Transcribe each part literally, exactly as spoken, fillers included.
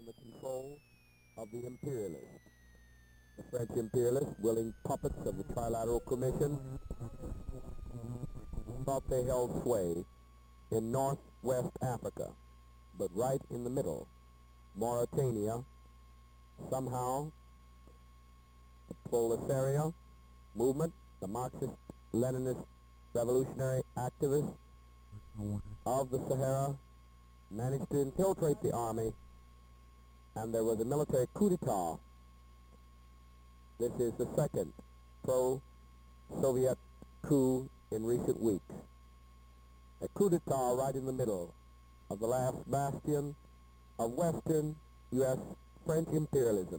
in the control of the imperialists. The French imperialists, willing puppets of the Trilateral Commission, thought they held sway in northwest Africa, but right in the middle, Mauritania, somehow the Proletariat movement, the Marxist-Leninist revolutionary activists of the Sahara managed to infiltrate the army, and there was a military coup d'etat. This is the second pro-Soviet coup in recent weeks. A coup d'etat right in the middle of the last bastion of Western U S French imperialism.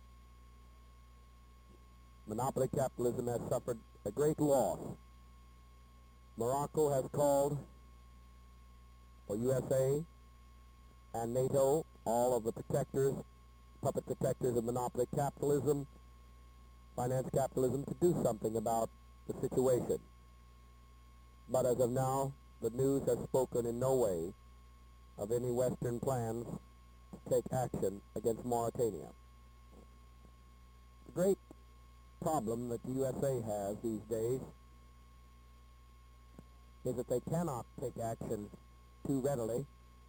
Monopoly capitalism has suffered a great loss. Morocco has called for U S A and NATO, all of the protectors, puppet protectors of monopoly capitalism, finance capitalism, to do something about the situation. But as of now, the news has spoken in no way of any Western plans to take action against Mauritania. The great problem that the U S A has these days is that they cannot take action too readily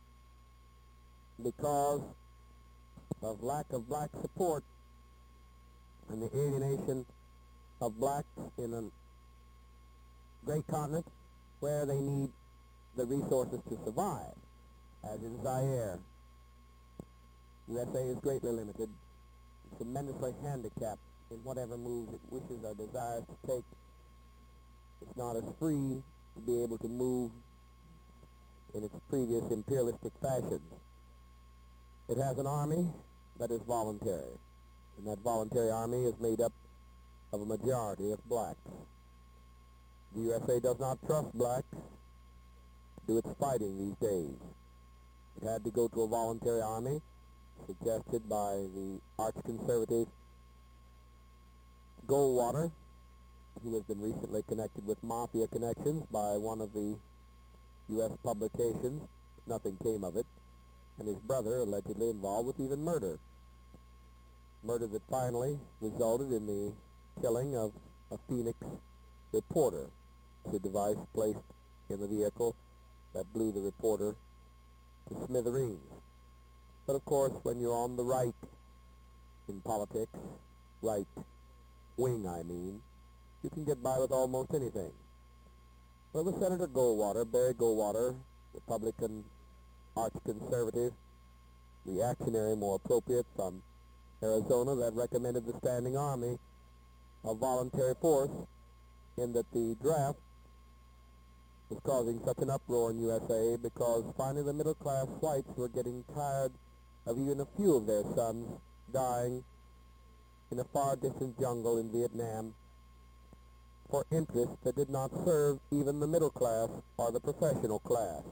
because of lack of black support and the alienation of blacks in a great continent where they need the resources to survive, as in Zaire. U S A is greatly limited, tremendously handicapped in whatever moves it wishes or desires to take. It's not as free to be able to move in its previous imperialistic fashions. It has an army that is voluntary, and that voluntary army is made up of a majority of blacks. The U S A does not trust blacks to do its fighting these days. It had to go to a voluntary army suggested by the arch-conservative Goldwater, who has been recently connected with mafia connections by one of the U S publications. Nothing came of it. And his brother allegedly involved with even murder. Murder that finally resulted in the killing of a Phoenix reporter. The device placed in the vehicle that blew the reporter to smithereens. But of course, when you're on the right in politics, right wing I mean, you can get by with almost anything. Well, the Senator Goldwater, Barry Goldwater, Republican arch-conservative, reactionary, more appropriate, from Arizona, that recommended the standing army of voluntary force, in that the draft was causing such an uproar in U S A because finally the middle-class whites were getting tired of even a few of their sons dying in a far-distant jungle in Vietnam for interests that did not serve even the middle class or the professional class.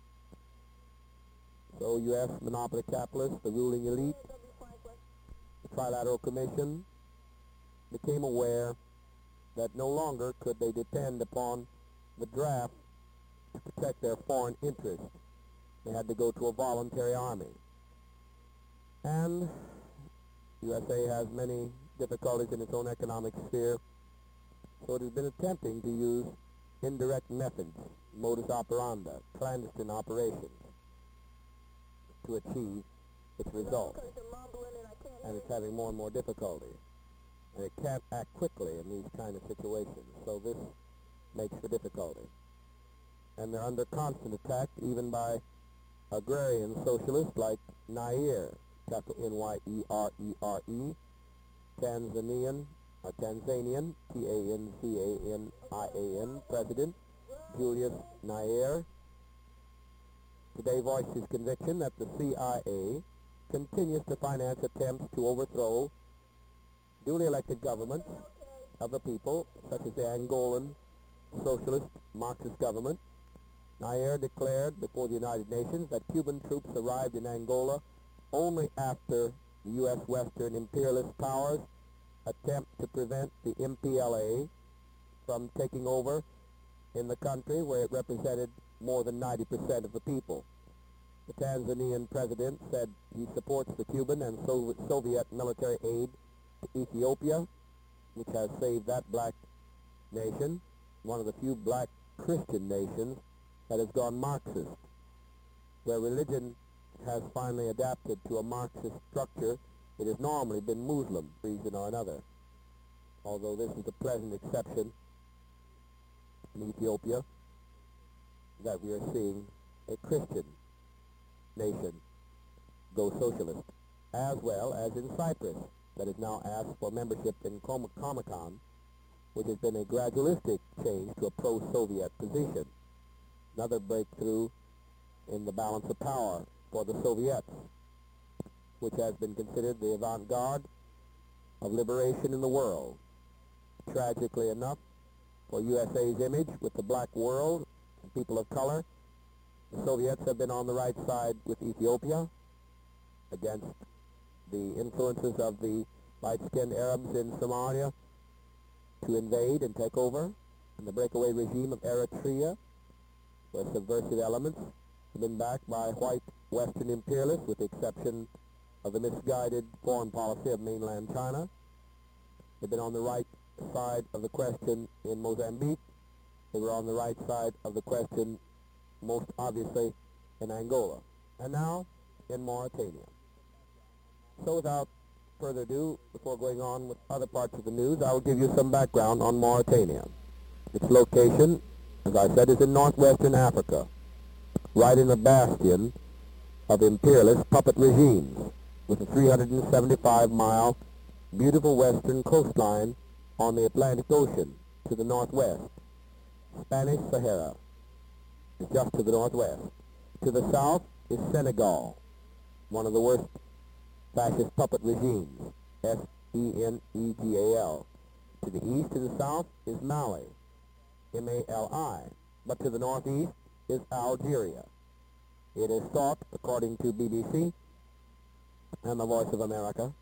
So U S monopoly capitalists, the ruling elite, the Trilateral Commission, became aware that no longer could they depend upon the draft to protect their foreign interests. They had to go to a voluntary army. And U S A has many difficulties in its own economic sphere, so it has been attempting to use indirect methods, modus operandi, clandestine operations, to achieve its results. And it's having more and more difficulty. And it can't act quickly in these kind of situations, so this makes for difficulty. And they're under constant attack even by agrarian socialists like Nair, capital N Y E R E R E, Tanzanian, or Tanzanian, T A N Z A N I A N, President Julius Nair. Today voiced his conviction that the C I A continues to finance attempts to overthrow duly elected governments of the people, such as the Angolan socialist Marxist government. Nair declared before the United Nations that Cuban troops arrived in Angola only after the U S Western imperialist powers attempt to prevent the M P L A from taking over in the country where it represented more than ninety percent of the people. The Tanzanian president said he supports the Cuban and so Soviet military aid to Ethiopia, which has saved that black nation, one of the few black Christian nations that has gone Marxist, where religion has finally adapted to a Marxist structure. It has normally been Muslim, for reason or another, although this is a pleasant exception in Ethiopia, that we are seeing a Christian nation go socialist, as well as in Cyprus, that has now asked for membership in Com- Comecon, which has been a gradualistic change to a pro-Soviet position. Another breakthrough in the balance of power for the Soviets, which has been considered the avant-garde of liberation in the world. Tragically enough, for U S A's image with the black world and people of color, the Soviets have been on the right side with Ethiopia against the influences of the light-skinned Arabs in Somalia to invade and take over, and the breakaway regime of Eritrea, where subversive elements have been backed by white Western imperialists, with the exception of the misguided foreign policy of mainland China. They've been on the right side of the question in Mozambique. They were on the right side of the question, most obviously, in Angola, and now in Mauritania. So without further ado, before going on with other parts of the news, I will give you some background on Mauritania. Its location, as I said, is in northwestern Africa, right in the bastion of imperialist puppet regimes, with a three hundred seventy-five mile beautiful western coastline on the Atlantic Ocean to the northwest. Spanish Sahara is just to the northwest. To the south is Senegal, one of the worst fascist puppet regimes, S E N E G A L. To the east and the south is Mali, M A L I. But to the northeast is Algeria. It is thought, according to B B C and the Voice of America,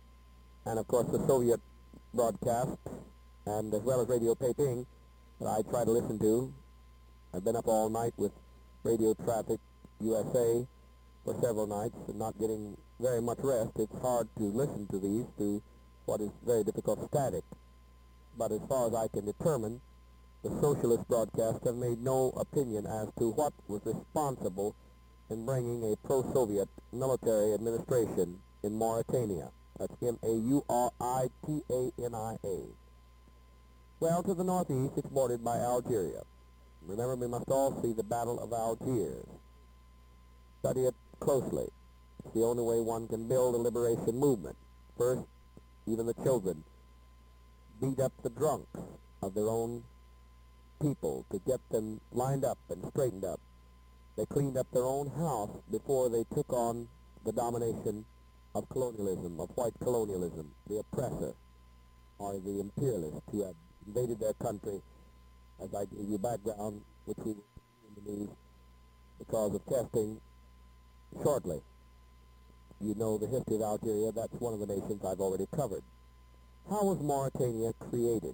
and of course the Soviet broadcast, and as well as Radio Peiping, that I try to listen to. I've been up all night with Radio Traffic U S A for several nights and not getting very much rest. It's hard to listen to these through what is very difficult static. But as far as I can determine, the socialist broadcasts have made no opinion as to what was responsible in bringing a pro-Soviet military administration in Mauritania. That's M A U R I T A N I A. Well, to the northeast, it's bordered by Algeria. Remember, we must all see the Battle of Algiers. Study it closely. It's the only way one can build a liberation movement. First, even the children beat up the drunks of their own people to get them lined up and straightened up. They cleaned up their own house before they took on the domination of colonialism, of white colonialism, the oppressor, or the imperialist who had invaded their country, as I gave you background, which we will see in the news because of testing shortly. You know the history of Algeria. That's one of the nations I've already covered. How was Mauritania created?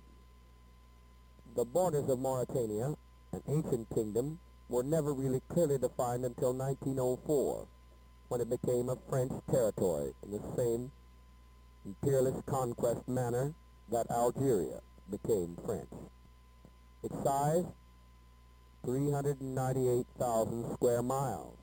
The borders of Mauritania, an ancient kingdom, were never really clearly defined until nineteen oh four, when it became a French territory in the same imperialist conquest manner that Algeria became French. Its size, three hundred ninety-eight thousand square miles.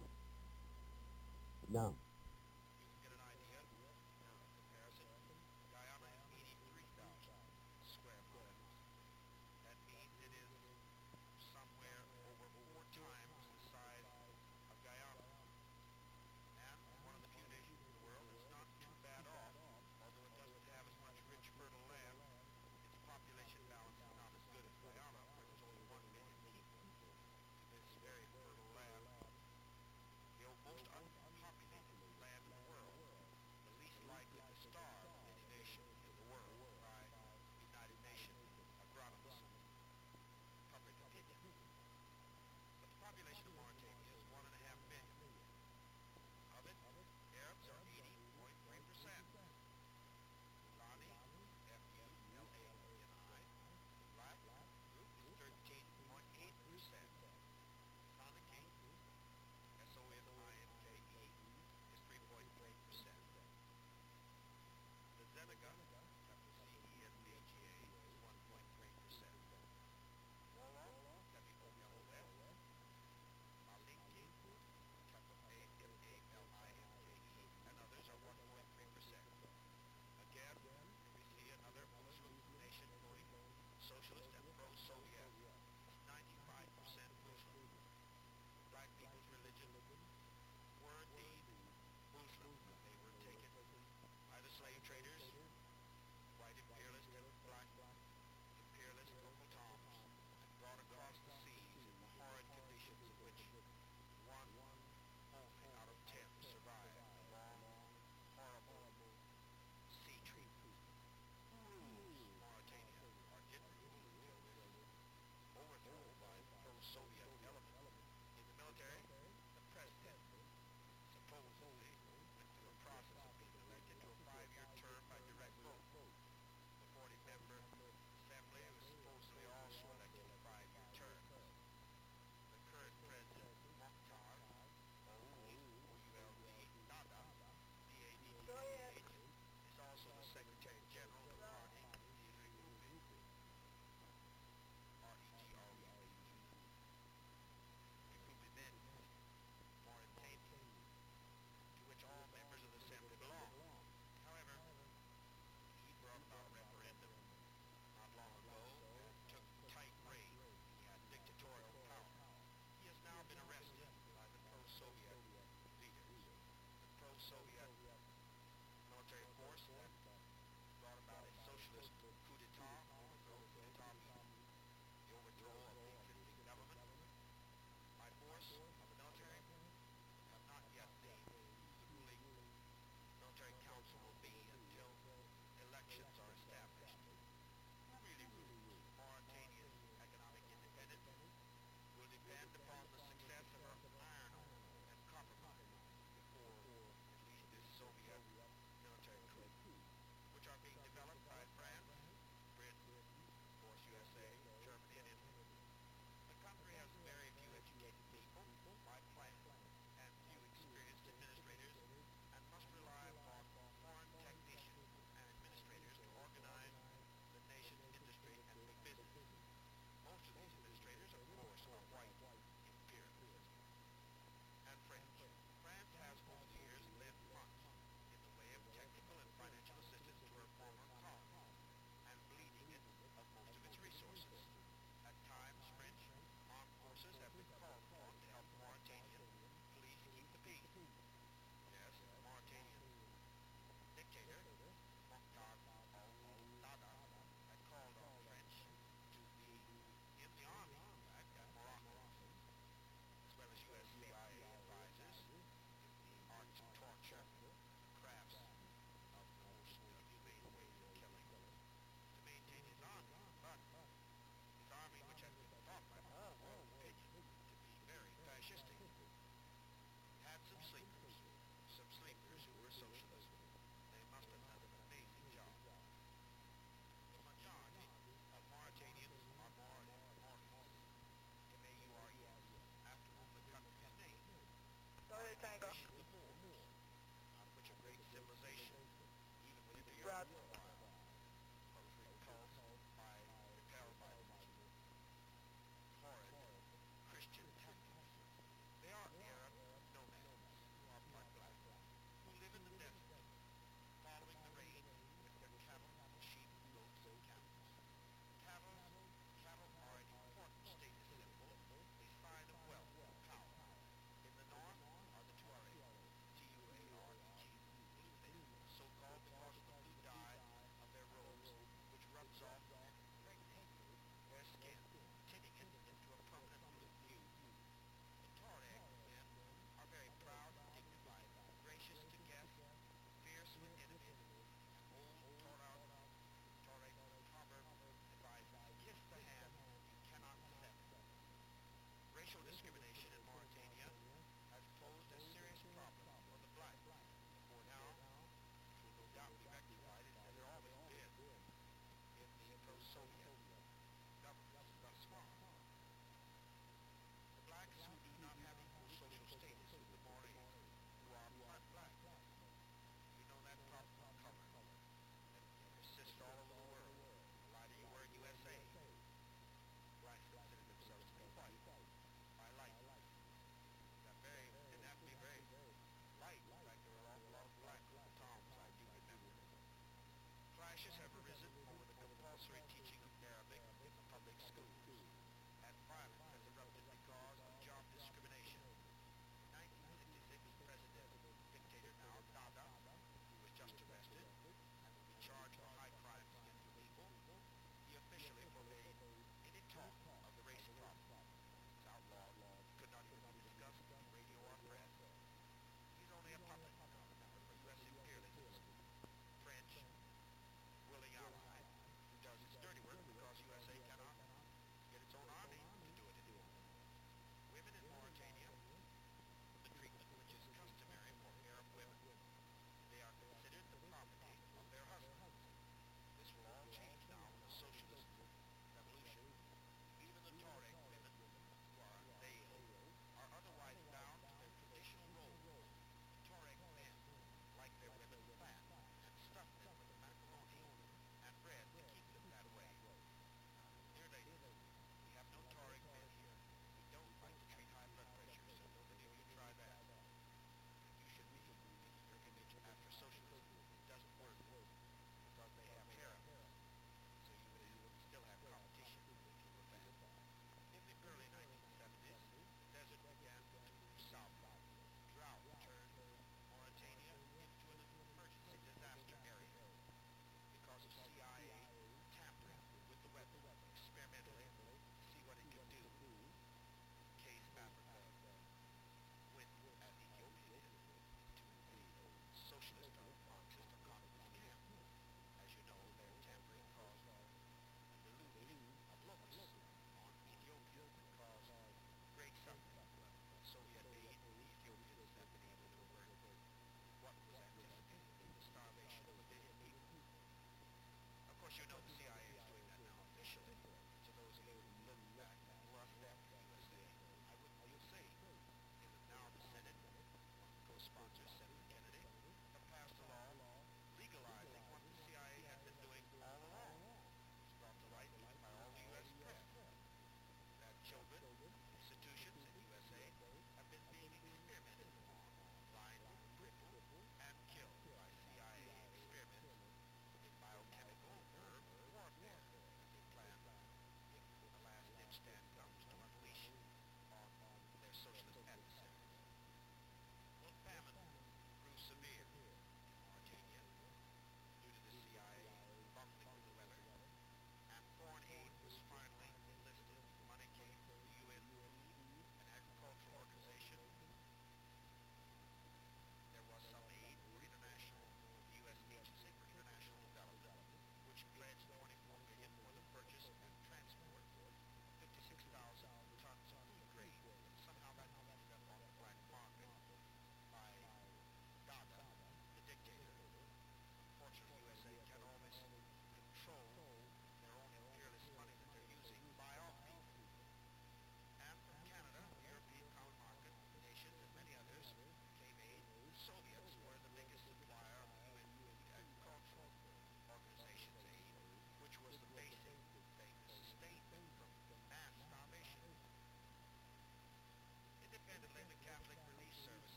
Now, get an idea of comparison. Guyana is eighty-three thousand square miles. That means it is somewhere over four times the size of Guyana. And one of the few nations in the world that's not too bad off, although it doesn't have as much rich, fertile land. Its population balance is not as good as Guyana, where there's only one million people to this very fertile land. The most unpopulated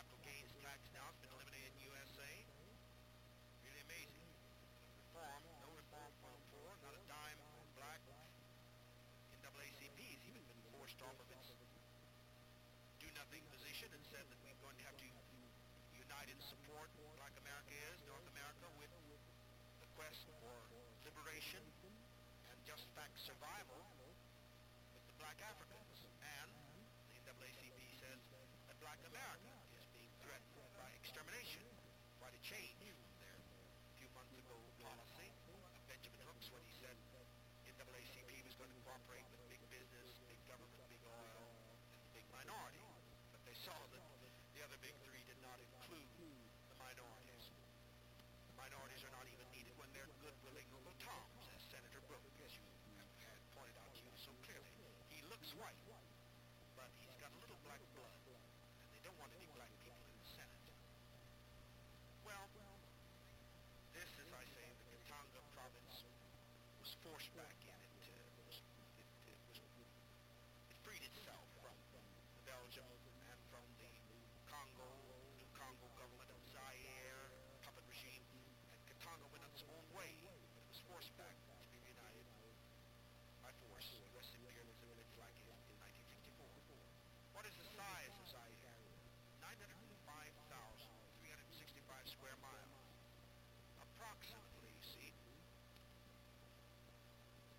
capital gains tax now has been eliminated in U S A. Really amazing. Reform, no reform for the poor, not a dime for black. N double A C P has even been forced off of its do-nothing position and said that we're going to have to unite and support Black America is, North America, with the quest for liberation and just fact survival with the black Africans. And the N double A C P says that Black America is being threatened by extermination, by the change from their few months ago policy of Benjamin Brooks when he said N double A C P was going to cooperate with big business, big government, big oil, and the big minority. But they saw that the other big three did not include the minorities. The minorities are not even needed when they're good, willing Uncle Toms, as Senator Brooke, as you have had pointed out to you so clearly. He looks white, but he's got a little black blood, and they don't want any black people in the Senate. Well, this, as I say, the Katanga province was forced back in. It, uh, was, it, it, was, it freed itself from Belgium and from the Congo, new Congo government of Zaire, puppet regime, and Katanga went its own way, but it was forced back to be united by force. U S imperialism in its like in nineteen fifty-four. What is the size of Zaire? nine hundred five thousand three hundred sixty-five square miles. Approximately, you see,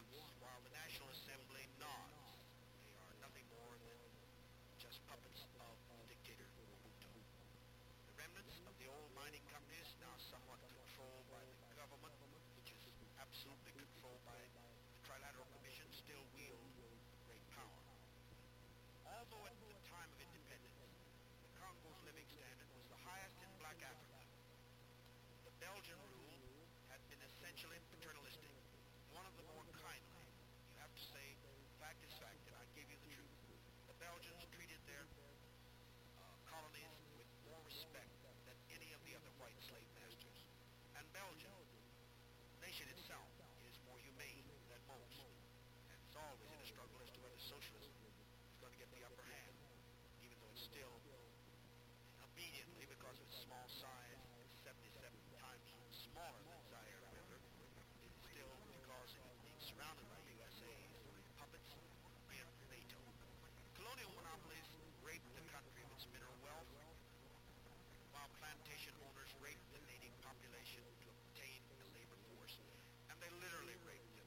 wants, while the National Assembly nods. They are nothing more than just puppets of the dictator Mobutu. The remnants of the old mining companies, now somewhat controlled by the government, which is absolutely controlled by the Trilateral Commission, still wield great power. Although at the time of independence, the Congo's living standard was the highest in black Africa, the Belgian rule had been essentially paternalistic, one of the more kindly. You have to say, fact is fact, and I give you the truth. The Belgians treated their uh, colonies with more respect than any of the other white slave masters. And Belgium, the nation itself, is more humane than most. And it's always in a struggle as to whether socialism is going to get the upper hand, even though it's still obediently, because of its small size, seventy-seven times smaller than Zaire, remember, it's still, because it's being surrounded by U S A's puppets and NATO. Colonial monopolies raped the country of its mineral wealth, while plantation owners raped the native population to obtain a labor force, and they literally raped them.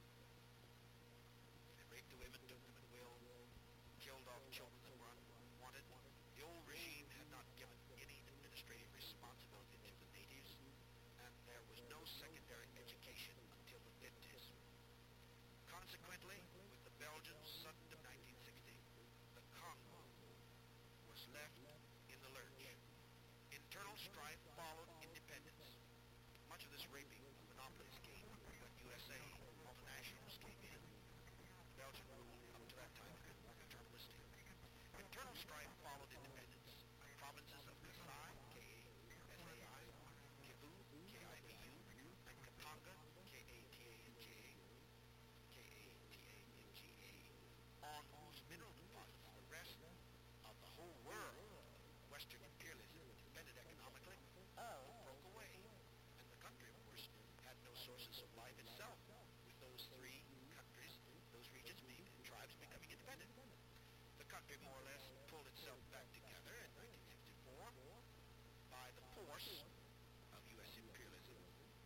They raped the women, took them at will, killed off children that were unwanted. The old regime had not given any administrative responsibility to the natives, and there was no secondary education until the fifties. Consequently, with the Belgians' sudden of nineteen sixty, the Congo was left in the lurch. Internal strife followed independence. Much of this raping of monopolies came when U S A multinationals came in. Belgian rule up to that time had been more paternalistic. Internal strife followed independence. Provinces of Kasai, K A S A I, Kivu, K I V U, and Katanga, K A T A N G A, K A T A N G A, on whose mineral deposits the rest of the whole world, Western imperialism, depended economically, all broke away. And the country, of course, had no sources of life itself, with those three countries, those regions, being, tribes becoming independent. The country more or less pulled itself back together in nineteen sixty-four by the force of U S imperialism.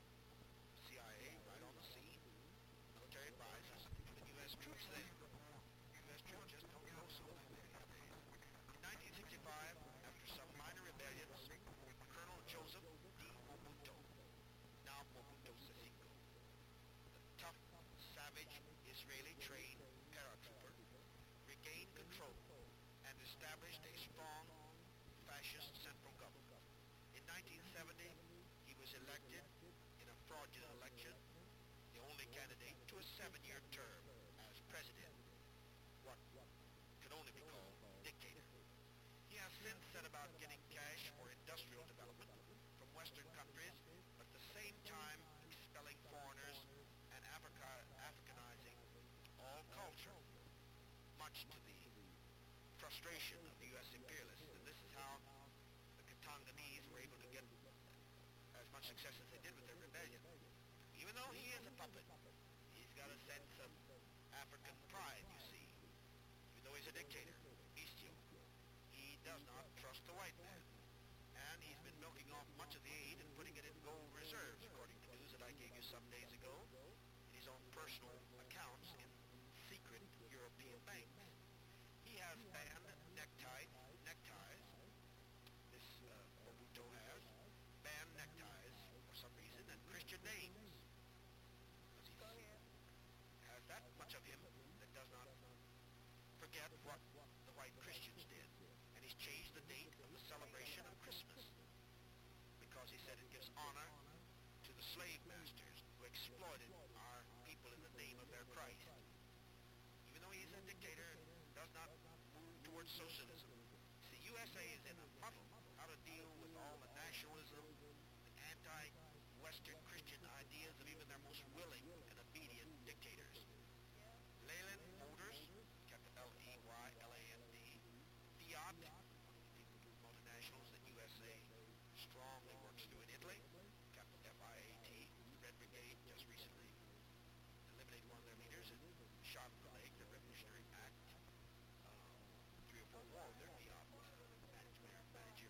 C I A right on the scene, military advisors, even U S troops there. U S troops just don't know so much these days. In nineteen sixty-five, after some minor rebellions, Colonel Joseph D. Mobutu, now Mobutu Sese Seko, the tough, savage, Israeli-trained paratrooper, regained control and established a strong fascist central government. In nineteen seventy, he was elected in a fraudulent election, the only candidate to a seven-year term as president, what could only be called dictator. He has since set about getting cash for industrial development from Western countries, but at the same time expelling foreigners and Africa, Africanizing all culture, much to the frustration of the U S imperialists. And this is how the Katanganese were able to get as much success as they did with their rebellion. Even though he is a puppet, he's got a sense of African pride, you see. Even though he's a dictator, bestial, he does not trust the white man. And he's been milking off much of the aid and putting it in gold reserves, according to news that I gave you some days ago, in his own personal accounts in secret European banks. He has banned neckties, neckties, this uh, Mobutu has, banned neckties for some reason, and Christian names. Because he has that much of him that does not forget what the white Christians did. And he's changed the date of the celebration of Christmas, because he said it gives honor to the slave masters who exploited our people in the name of their Christ. Even though he's a dictator and does not move towards socialism. The U S A is in a muddle how to deal with all the nationalism and anti-Western Christian ideas of even their most willing and obedient dictators. Leyland Motors, capital L E Y L A N D, Fiat, the multinationals that U S A strongly works through in Italy, capital F I A T, the Red Brigade just recently eliminated one of their leaders and shot in the leg, the Revolutionary Act, uh, three or four more of their Fiat managerial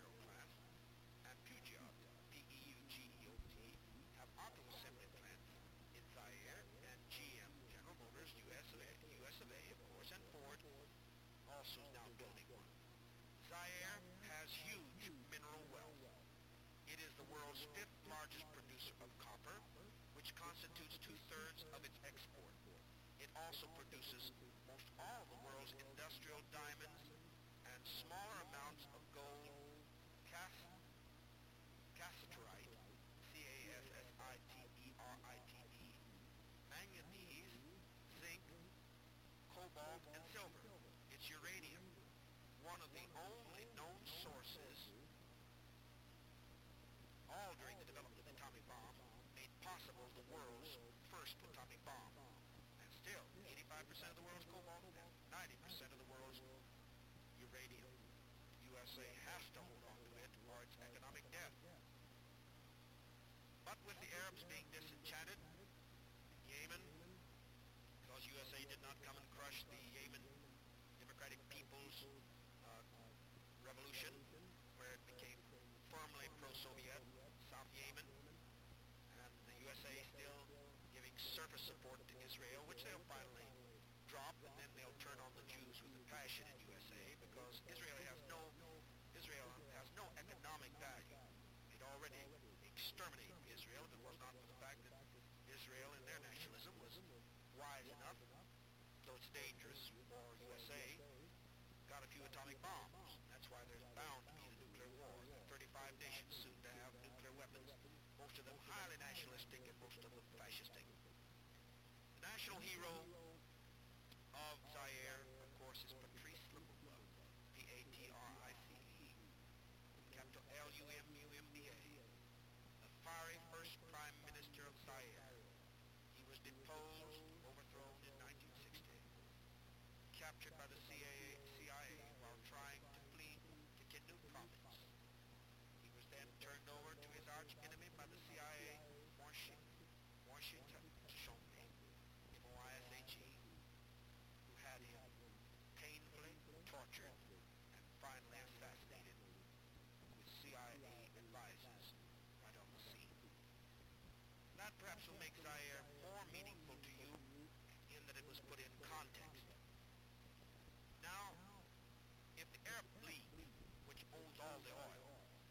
It also produces most all the world's industrial diamonds and smaller amounts of gold, cas cassiterite, C A S S I T E R I T E, manganese, zinc, cobalt, and silver. It's uranium, one of the only known sources, all during the development of the atomic bomb, made possible the world's first atomic bomb. And still, eighty-five percent of the world's cobalt and ninety percent of the world's uranium. U S A has to hold on to it or it's economic death. But with the Arabs being disenchanted, Yemen, because U S A did not come and crush the Yemen Democratic People's uh, Revolution, where it became firmly pro-Soviet, South Yemen, and the U S A still giving surface support to Israel, which they'll finally drop, and then they'll turn on the Jews with a passion in U S A, because Israel has no Israel has no economic value. They'd already exterminated Israel if it was not for the fact that Israel in their nationalism was wise enough, though it's dangerous for U S A, got a few atomic bombs. That's why there's bound to be a nuclear war. thirty-five nations soon to have nuclear weapons, most of them highly nationalistic and most of them fascistic. The national hero of Zaire, of course, is Patrice Lumumba, P A T R I C E, capital L U M U M B A, the fiery first prime minister of Zaire. He was deposed, overthrown in nineteen sixty, captured by the C I A, C I A while trying to flee to Kindu province. He was then turned over to his arch enemy by the C I A, Washington Chombe, M O I S H E, who had him painfully tortured and finally assassinated with C I A advisors right on the scene. That perhaps will make Zaire more meaningful to you in that it was put in context. Now, if the Arab League, which owns all the oil,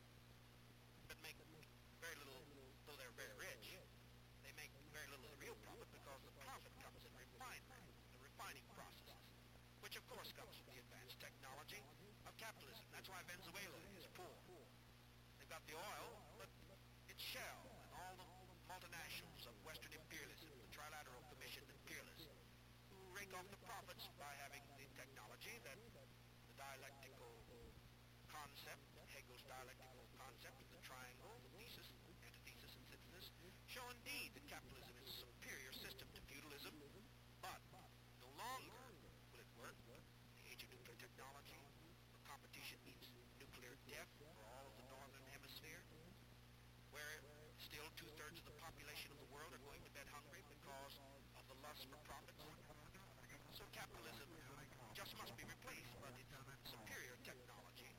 but make very little, though they're very rich, they make very little of the real profit because the profit comes in refinement, the refining processes, which of course comes from the advanced technology of capitalism. That's why Venezuela is poor. They've got the oil, but it's Shell and all the multinationals of Western imperialism, the Trilateral Commission imperialists, who rake off the profits by having the technology that the dialectical concept, Hegel's dialectical concept of the triangle, the thesis, antithesis, and synthesis, show indeed that capitalism is a superior system to feudalism, but no longer will it work in the age of nuclear technology, where competition means nuclear death for all of the northern hemisphere, where still two-thirds of the population of the world are going to bed hungry because of the lust for profits. So capitalism just must be replaced, but its superior technology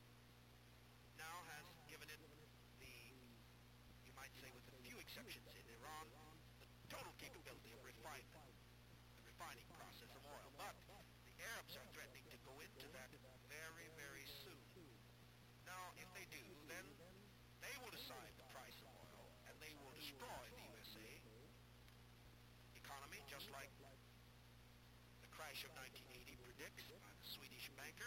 now has given it the, you might say with a few exceptions in Iran, the total capability of refinement, the refining process of oil. But the Arabs are threatening to go into that very, very soon. Now, if they do, then they will decide the price of oil, and they will destroy the U S A economy, just like the crash of nineteen eighty predicts by the Swedish banker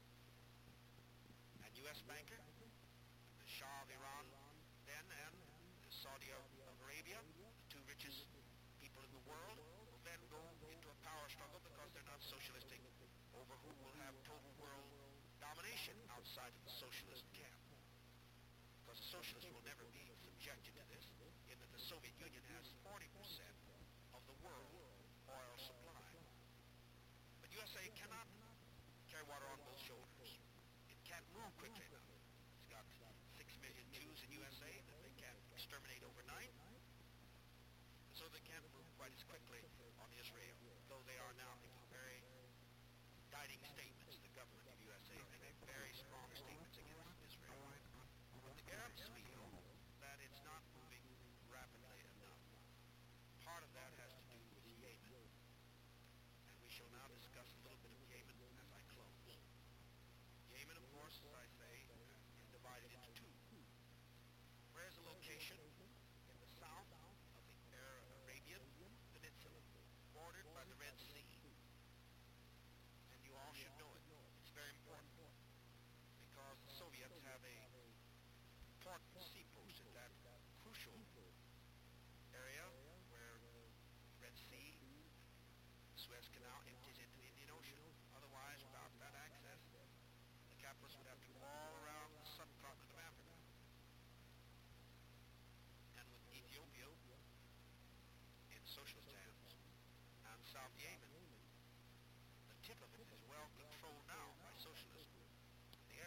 and U S banker, the Shah of Iran then, and the Saudi Arabia, the two richest people in the world, will then go into a power struggle because they're not socialistic over who will have total world domination outside of the socialist camp. Because the socialists will never be subjected to this, in that the Soviet Union has forty percent of the world oil supply. But U S A cannot carry water on both shoulders. It can't move quickly enough. It's got six million Jews in U S A that they can't exterminate overnight, and so they can't move quite as quickly on Israel, though they are now making very guiding statements. The government of U S A, they make very strong statements against Israel. The Arabs feel that it's not moving rapidly enough. Part of that has to do with Yemen, and we shall now discuss a little bit of Yemen as I close. Yemen, of course, as I say, is divided into two. Whereas a location in the south of the Arabian Peninsula, bordered by the Red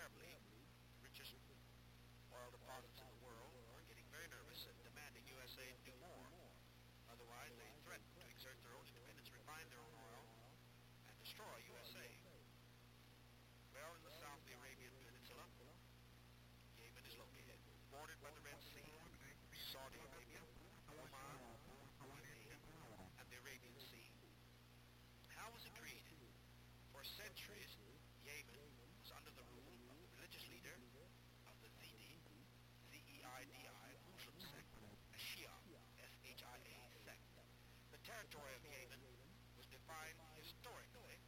Invariably, the richest oil deposits in the world are getting very nervous and demanding U S A do more. Otherwise, they threaten to exert their own independence, refine their own oil, and destroy U S A. Well, in the south of the Arabian Peninsula, Yemen is located, bordered by the Red Sea, Saudi Arabia, Oman, U A E, and the Arabian Sea. How was it created? For centuries, Yemen was under the rule of the religious leader of the Zidi, Z E I D I, Muslim sect, a Shia, S H I A sect. The territory of Yemen was defined historically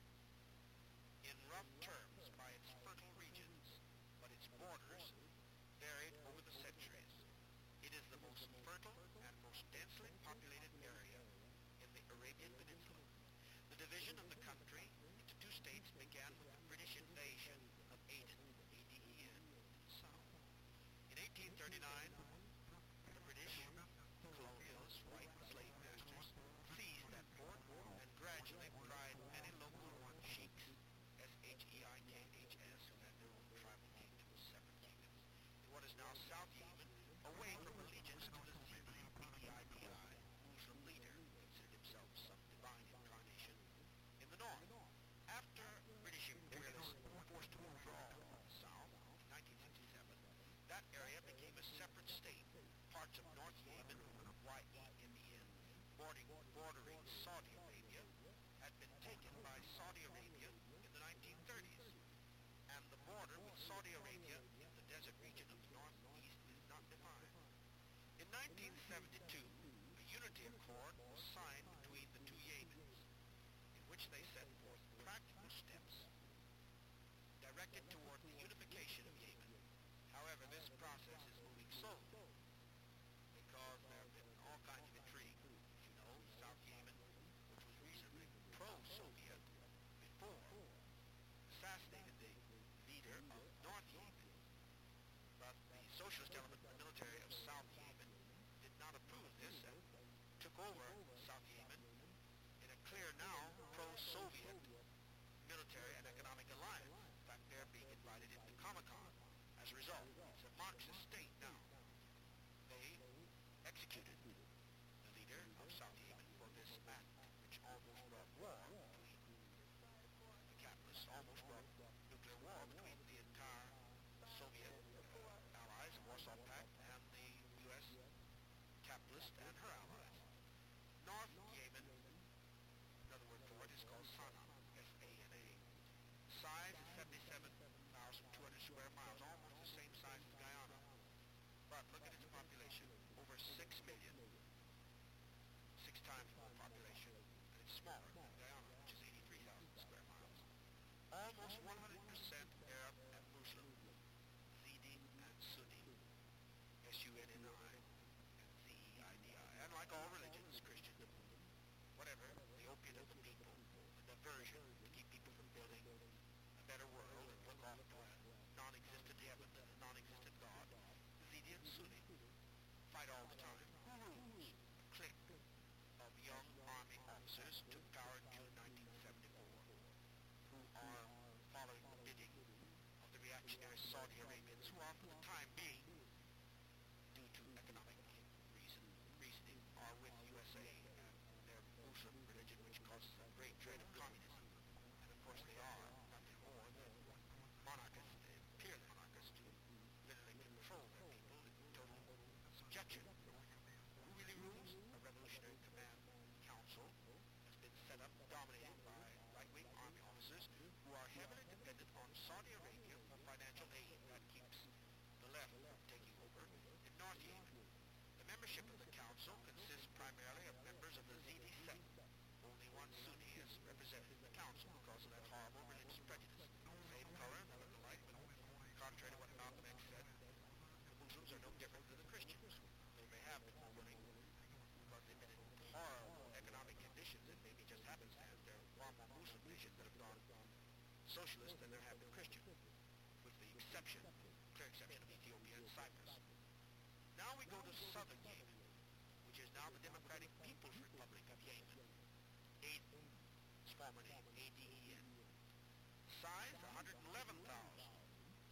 in rough terms by its fertile regions, but its borders varied over the centuries. It is the most fertile and most densely populated area in the Arabian Peninsula. The division of the country into two states began with the British invasion of Aden, A D E N, in the south. In eighteen thirty-nine, the British colonialists, white slave masters, seized that port and gradually pried many local sheiks, S H E I K H S, who had their own tribal kingdoms, separate kingdoms, in what is now South Yemen, away from allegiance to the Zidi, Z E I D I, Muslim leader, who considered himself some divine incarnation, in the north. After British imperialists were forced to withdraw from the south in nineteen sixty-seven, that area became a separate state. Parts of North Yemen, Y E M E N, bordering, bordering Saudi Arabia, had been taken by Saudi Arabia in the nineteen thirties, and the border with Saudi Arabia in the desert region of the northeast is not defined. In nineteen seventy-two, a unity accord was signed between the two Yemens, in which they set forth practical steps directed toward the unification of Yemen. However, this process is moving slowly because there have been all kinds of intrigue. As you know, South Yemen, which was reasonably pro-Soviet before, assassinated the leader of North Yemen. But the socialist element in the military of South Yemen did not approve of this and took over South Yemen in a clear now pro-Soviet military and economic alliance. In fact, they're being invited into Comecon. As a result, it's a Marxist state now. They executed the leader of South Yemen for this act, which almost brought war between the capitalists, almost brought nuclear war between the entire Soviet uh, allies, the Warsaw Pact, and the U S capitalist and her allies. North Yemen, another word for it, is called Sana'a, S A N A. Size is seventy-seven thousand two hundred square miles, almost the same size as Guyana. But look at its population, over six million, six times more population, and it's smaller than Guyana, which is eighty-three thousand square miles. Almost one hundred percent Arab and Muslim, Zidi and Sunni, S U N N I, and Z E I D I. And like all religions, Christian, whatever, the opiate of the people, the diversion to keep people from building a better world and look off to a non-existent heaven and a non-existent God. Zidi and Sunni fight all the time. Who rules? A clique of young army officers took power in June nineteen seventy-four, who are following the bidding of the reactionary Saudi Arabians, who are, for the time being, due to economic reason, reasoning, are with U S A and their Muslim religion, which causes a great dread of communism. And of course they are nothing more than monarchists, imperial monarchists, to literally control their people in total subjection. Who really rules? A revolutionary command council has been set up, dominated by right-wing army officers who are heavily dependent on Saudi Arabia for financial aid. That keeps the left from taking over in North Yemen. The membership of the council consists primarily of members of the Zidi sect. Only one Sunni is represented in the council because of that horrible religious prejudice. Same color, they look alike, but contrary to what Malcolm X said, the Muslims are no different than the Christians. They may have been more willing because they've been in horrible economic conditions, and maybe just happenstance, there are far more Muslim nations that have gone socialist than there have been Christian, with the exception, clear exception of Ethiopia and Cyprus. Now we go to southern Yemen, which is now the Democratic People's Republic of Yemen. Aden, its former name, A D E N. Size, one hundred eleven thousand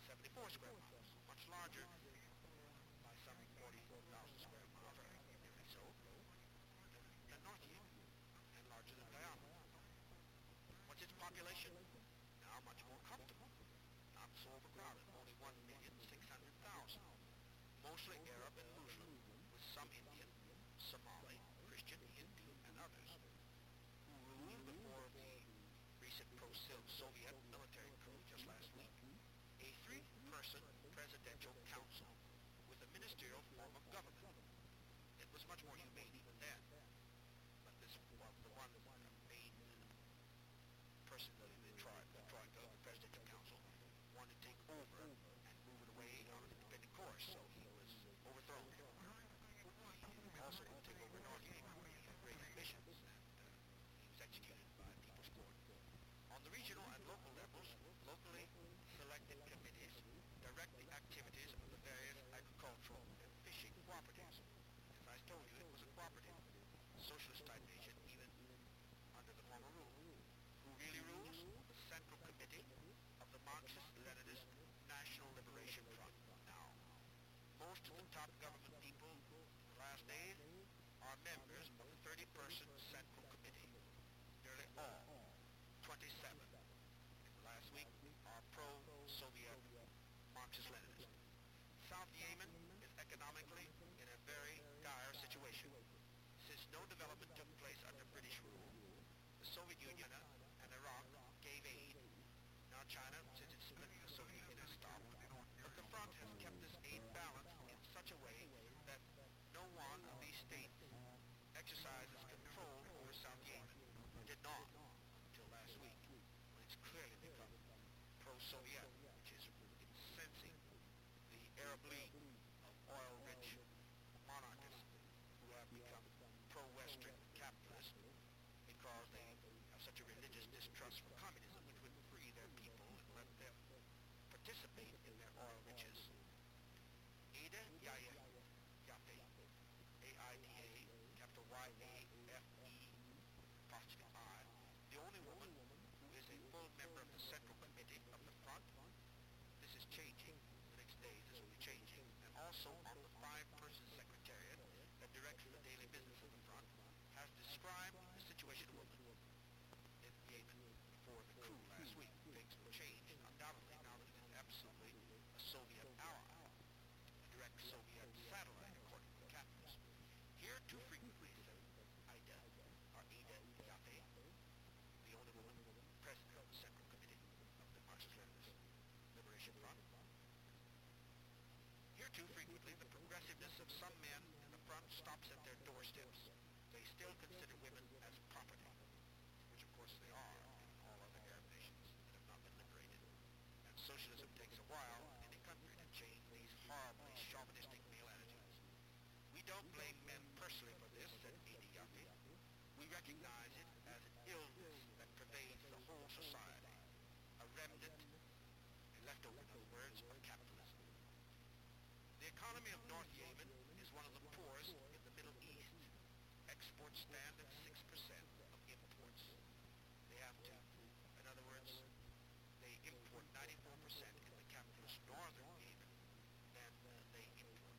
mostly Arab and Muslim, with some Indian, Somali, Christian, Hindu, and others, who ruled before the recent pro-Soviet military coup just last week. A three-person presidential council with a ministerial form of government. It was much more humane even then, but this well, the one main person of the tribe, the troika, the presidential council, wanted to take over and move it away on an independent course, so he was overthrown. He also wanted to take over North Yemen, where he had great ambitions, and uh, he was executed by People's Court. On the regional and local levels, locally selected committees direct the activities of the various agricultural and fishing cooperatives. As I told you, it was a cooperative, socialist type nation, even under the former rule. Who really rules? The Central Committee of the Marxist-Leninist National Liberation Front. Now, most of the top government people in the last days are members of the thirty-person Central Committee. Nearly all, twenty-seven, in the last week, are pro-Soviet Marxist-Leninist. South Yemen is economically in a very dire situation. Since no development took place under British rule, the Soviet Union and Iraq gave aid. Now China, since its splitting the Soviet Union, has stopped. But the front has kept this aid balanced in such a way that no one of these states exercises control over South Yemen. Did not until last week, when it's clearly become pro-Soviet, which is incensing the Arab League of oil-rich monarchists who have become pro-Western capitalists because they have such a religious distrust for communism, which would free their people and let them participate in their oil riches. Ada Yafe, Yafe, A I D A, capital Y A F E, apostrophe I, the only woman who is a full member of the Central Committee of the Front. This is changing. The next day this will be changing. And also on the five-person secretariat that directs the daily business of the Front, has described the situation of women in Yemen before the coup last week. Things will change, undoubtedly, now that it is absolutely a Soviet ally, a direct Soviet satellite, according to the capitalists. Here, too frequently, said Ida, or Ada Yafe, the only woman president of the Central Committee of the Marxist-Leninist Liberation Front. Here, too frequently, the progressiveness of some men in the front stops at their doorsteps. They still consider women as property, which of course they are in all other Arab nations that have not been liberated. And socialism takes a while in any country to change these horribly chauvinistic male attitudes. We don't blame men personally for this, said Ada Yafe. We recognize it as an illness that pervades the whole society, a remnant, a leftover, in other words, of capitalism. The economy of North Yemen is one of the poorest in the Middle East. Exports stand at six percent of imports. They have to, in other words, they import ninety-four percent in the capitalist northern Yemen, then uh, they import.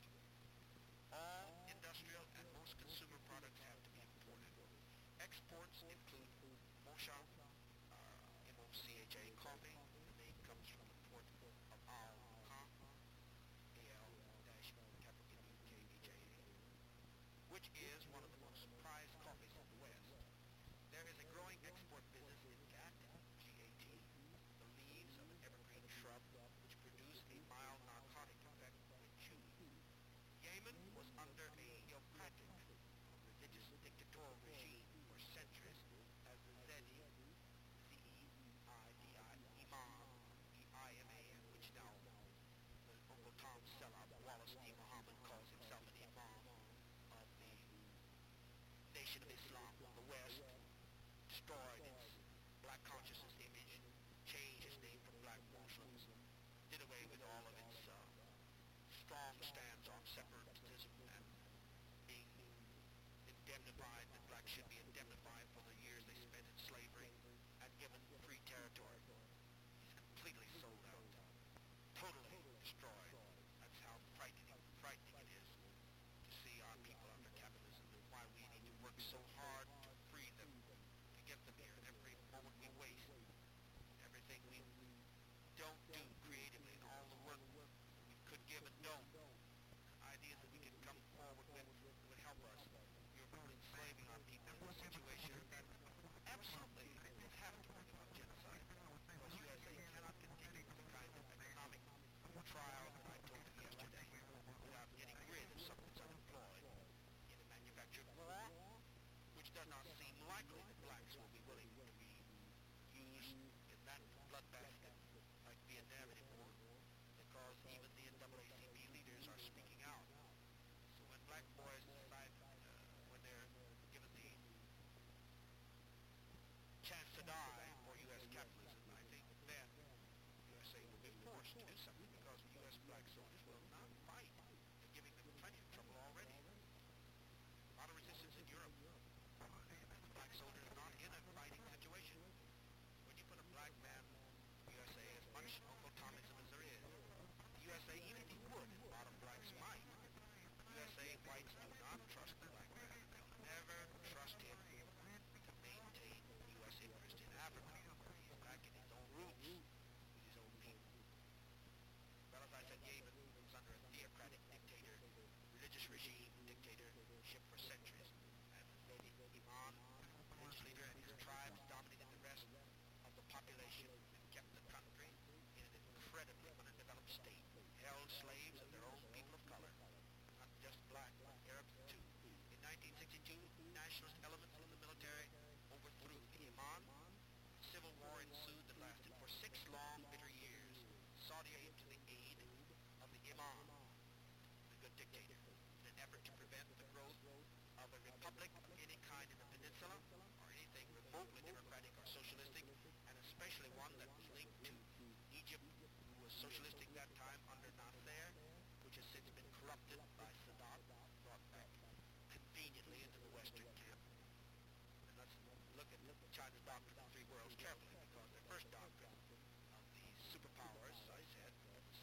All industrial and most consumer products have to be imported. Exports include Mocha, uh, M O C H A coffee. The name comes from the port of Al-Khan, A L capital M U K H A, which is one of the most prized coffees in the West. There is a growing export business in Gat, G A T, the leaves of an evergreen shrub which produce a mild narcotic effect when chewed. Yemen was under a theocratic, religious dictatorial regime for centuries as the Zedi, Z E I D I, Imam, E I M A N, which now Uncle Tom Sellout, Wallace D. Muhammad, calls himself an Imam of the Nation of Islam from the West, destroyed its black consciousness image, changed its name from Black Muslims, did away with all of its uh, strong stance on separatism and being indemnified, that blacks should be indemnified for the years they spent in slavery and given free territory. He's completely sold out, totally destroyed. That's how frightening, frightening it is to see our people under capitalism and why we need to work so hard to free them, to get them here. And every moment we waste, everything we don't do creatively, and all the work we could give and don't,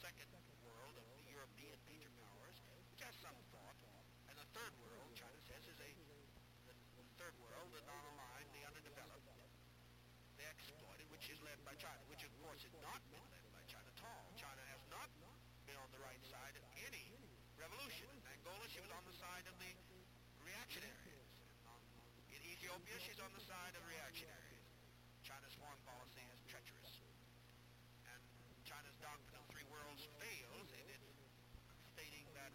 second world of the European major powers, which has some thought, and the third world, China says, is a the, the third world, the non-aligned, the underdeveloped, the exploited, which is led by China, which of course has not been led by China at all. China has not been on the right side of any revolution. In Angola, she was on the side of the reactionaries. In Ethiopia, she's on the side of reactionaries. China's foreign policy is treacherous. And China's doctrine of three worlds fails in its stating that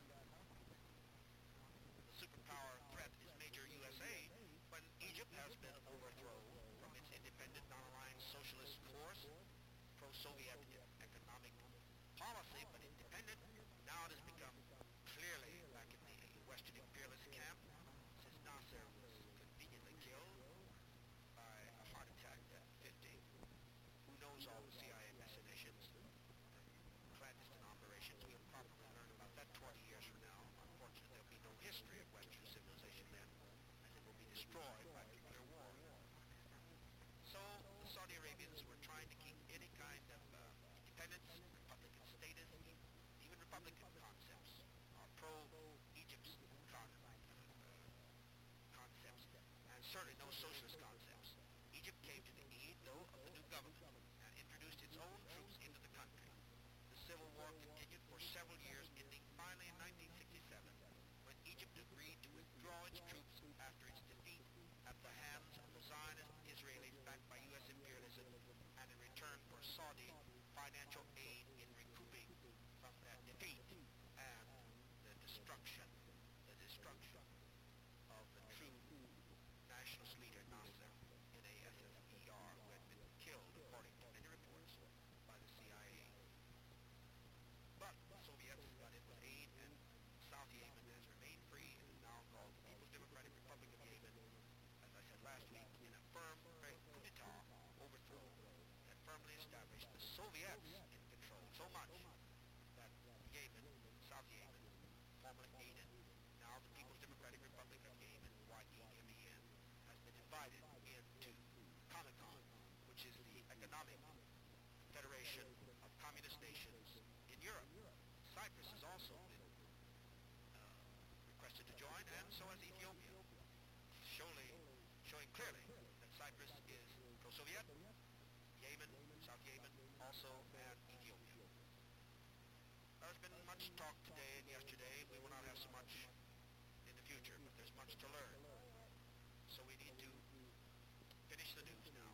the superpower threat is major U S A, when Egypt has been overthrown from its independent, non-aligned socialist course, pro-Soviet economic policy, but independent. Now it has become clearly back in the Western imperialist camp, since Nasser was conveniently killed by a heart attack at fifty. Who knows all the C I A machinations, clandestine operations? We'll probably learn about that twenty years from now. Unfortunately, there'll be no history of Western civilization then, as it will be destroyed by nuclear war. So the Saudi Arabians were trying to keep any kind of uh, independence, Republican status, even Republican concepts, or pro-Egypt's con uh, concepts, and certainly no socialist concepts. Egypt came to the aid, though, of the new government and introduced its own troops into the country. The civil war continued for several years, ending finally in nineteen sixty-seven, when Egypt agreed to withdraw its troops after its defeat at the hands of the Zionist Israelis backed by U S imperialism, and in return for Saudi financial aid in recouping from that defeat and the destruction, the destruction of the true nationalist leader Nasser, N A S S E R, who had been killed, according to many reports, by the C I A. But the Soviets got in with aid, and South Yemen has remained free and is now called the People's Democratic Republic of Yemen, as I said last week, in a firm coup d'etat overthrow that firmly established the Soviets in control so much that Yemen, South Yemen, formerly Aden, now the People's Democratic Republic of Yemen, Y E M E N, has been divided into COMECON, which is the economic federation of communist nations in Europe. Cyprus has also been uh, requested to join, and so has Ethiopia, showing, showing clearly that Cyprus is pro-Soviet, Yemen, South Yemen, also, and Ethiopia. There's been much talk today and yesterday. We will not have so much in the future, but there's much to learn. So we need to finish the news now.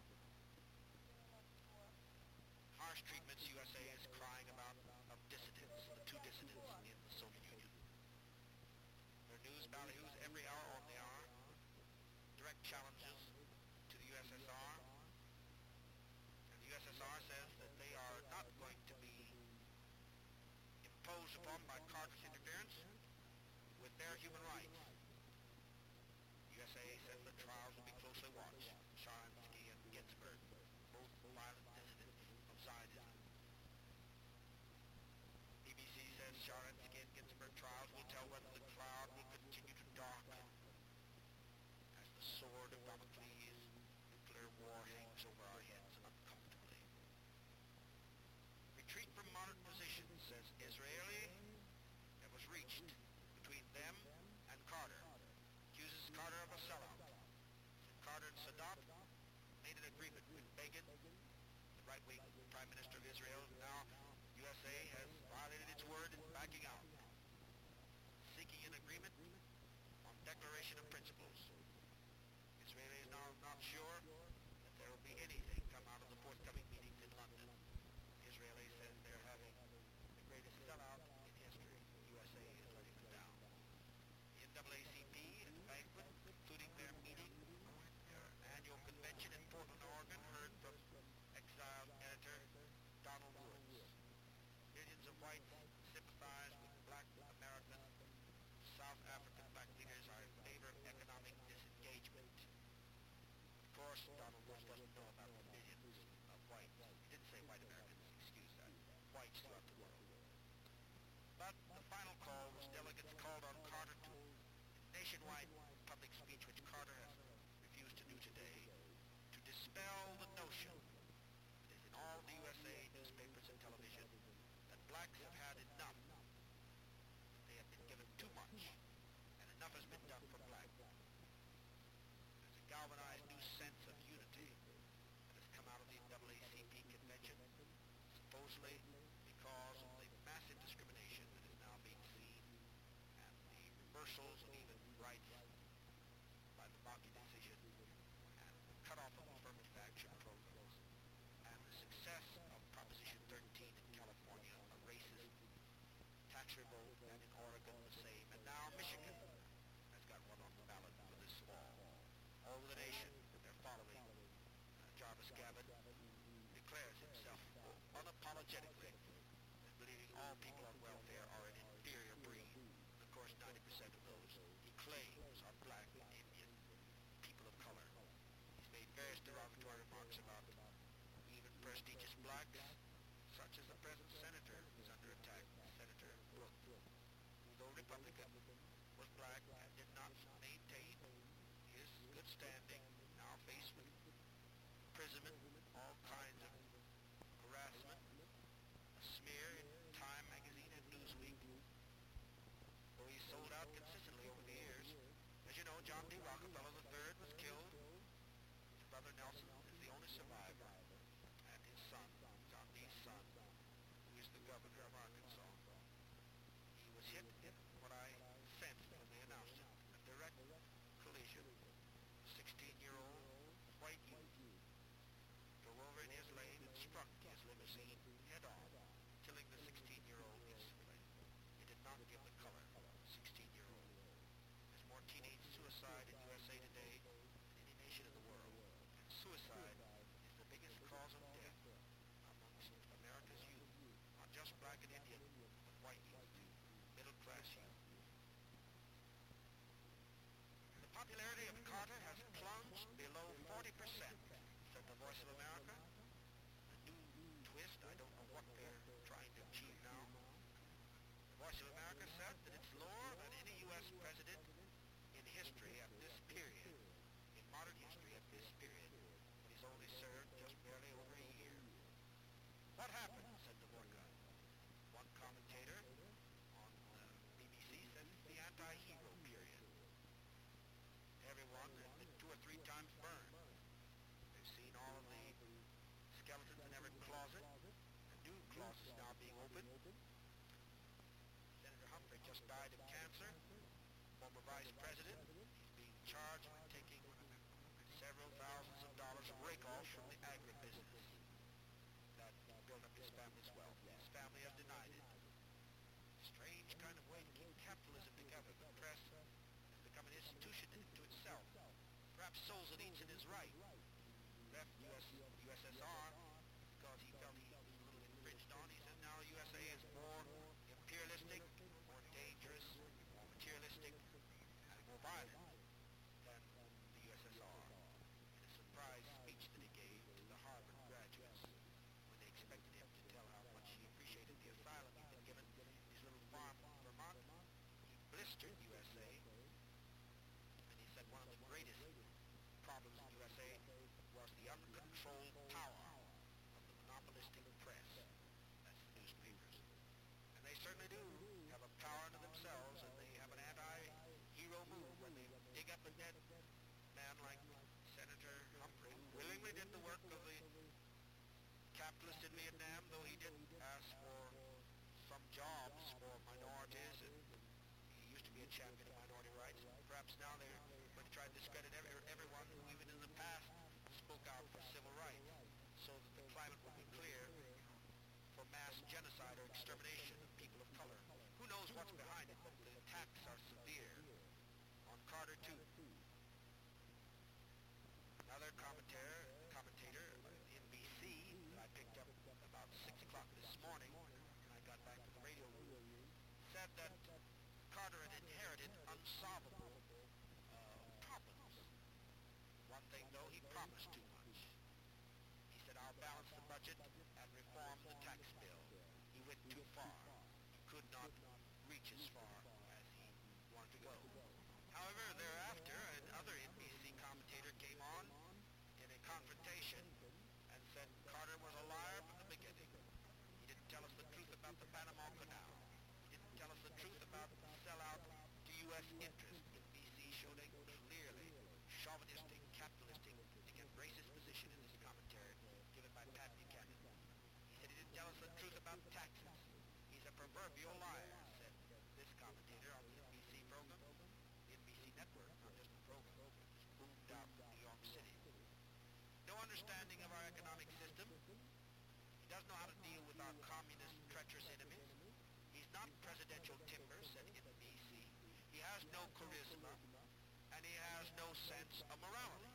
Harsh treatments U S A is crying about of dissidents, the two dissidents in the Soviet Union. Their news ballyhoos every hour on the hour, direct challenges to the U S S R, and the U S S R says that they are not going to be imposed upon by Carter's interference with their human rights. U S A says the trials will be closely watched. Sharansky and Ginsburg, both violent dissidents of Zionism. B B C says Sharansky and Ginsburg trials will tell whether the cloud will continue to darken as the sword of Damocles, nuclear war hangs over our heads uncomfortably. Retreat from moderate positions, says Israeli, that was reached between them and Carter. Accuses Carter of a sellout. Carter and Sadat made an agreement with Begin, the right-wing Prime Minister of Israel. Now U S A has violated its word and backing out, seeking an agreement on declaration of principles. Israel is now not sure that there will be anything come out of the forthcoming meetings in London. Israeli says they're having the greatest sellout in history. U S A is letting them down. The N double A C P and the banquet, including their meeting, their annual convention in Portland, Oregon, heard from exiled editor Donald Woods. Millions of whites sympathize with black American, South African black leaders are in favor of economic disengagement. Of course, Donald Woods doesn't know about the millions of whites. He didn't say white Americans, excuse that. Whites throughout the world. But the final call was delegates called on Carter to nationwide public speech, which Carter has refused to do today, to dispel the notion that is in all the U S A newspapers and television that blacks have supposedly because of the massive discrimination that is now being seen and the reversals of even rights by the Bakke decision and the cutoff of affirmative action programs and the success of Proposition thirteen in California, a racist tax revolt, and in Oregon the same, and now Michigan has got one on the ballot for this fall. All over the nation, they're following. Uh, Jarvis Gavin declares himself unapologetically as believing all people on welfare are an inferior breed. And of course, ninety percent of those he claims are black, Indian, people of color. He's made various derogatory remarks about even prestigious blacks, such as the present senator who's under attack, Senator Brooke, who, though Republican, was black and did not maintain his good standing, now faced with imprisonment, all kinds of harassment, a smear in Time magazine and Newsweek, though he sold out consistently over the years. As you know, John D. Rockefeller the third was killed. His brother Nelson is the only survivor, and his son, John D.'s son, who is the governor of Arkansas. He was hit in what I sensed when they announced it, a direct collision. sixteen-year-old white youth drove over in his lane and struck his limousine head-on, killing the sixteen-year-old instantly. It did not give the color, sixteen-year-old. There's more teenage suicide in U S A today than any nation in the world, and suicide is the biggest cause of death amongst America's youth, not just black and Indian, but white youth too, middle-class youth. The popularity of Carter has plunged below forty percent, said the Voice of America. A new twist, I don't know what they're trying to achieve now. The Voice of America said that it's lower than any U S president in history at this period, in modern history at this period, but he's only served just barely over a year. What happened, said the Vorka. One commentator on uh, B B C says it's the anti-hero period. Everyone has been two or three times burned. They've seen all of the skeletons in every closet, and new closets now being opened. Senator Humphrey just died of cancer, former vice president. He's being charged with taking several thousands of dollars of rake-offs from the agribusiness that built up his family's wealth. His family has denied it. Strange kind of way to keep capitalism together. The press has become an institution to itself. Perhaps Solzhenitsyn is right. Left U S, U S S R because he felt he was a little infringed on. He said now U S A is more imperialistic, more dangerous, more materialistic, and more violent than the U S S R. In a surprise speech that he gave to the Harvard graduates when they expected him to tell how much he appreciated the asylum he'd been given his little farm in Vermont, he blistered U S A. Said one of the greatest problems in U S A was the uncontrolled power of the monopolistic press. That's the newspapers. And they certainly do have a power unto themselves, and they have an anti-hero move when they dig up a dead man like Senator Humphrey, who willingly did the work of the capitalist in Vietnam, though he did ask for some jobs for minorities, and he used to be a champion of minority rights. Perhaps now they're going to try to discredit every, everyone who even in the past spoke out for civil rights, so that the climate will be clear for mass genocide or extermination of people of color. Who knows what's behind it, but the attacks are severe on Carter too. Another commentator, commentator on N B C that I picked up about six o'clock this morning when I got back to the radio room, said that Carter had inherited unsolvable uh, problems. One thing, though, he promised too much. He said, I'll balance the budget and reform the tax bill. He went too far. He could not reach as far as he wanted to go. However, thereafter, another N B C commentator came on in a confrontation and said Carter was a liar from the beginning. He didn't tell us the truth about the Panama Canal. Didn't tell us the truth about the sellout to U S interests. N B C showed a clearly chauvinistic, capitalistic, and racist position in this commentary given by Pat Buchanan. He said he didn't tell us the truth doesn't know how to deal with our communist, treacherous enemies. He's not presidential timber, said N B C. He has no charisma, and he has no sense of morality.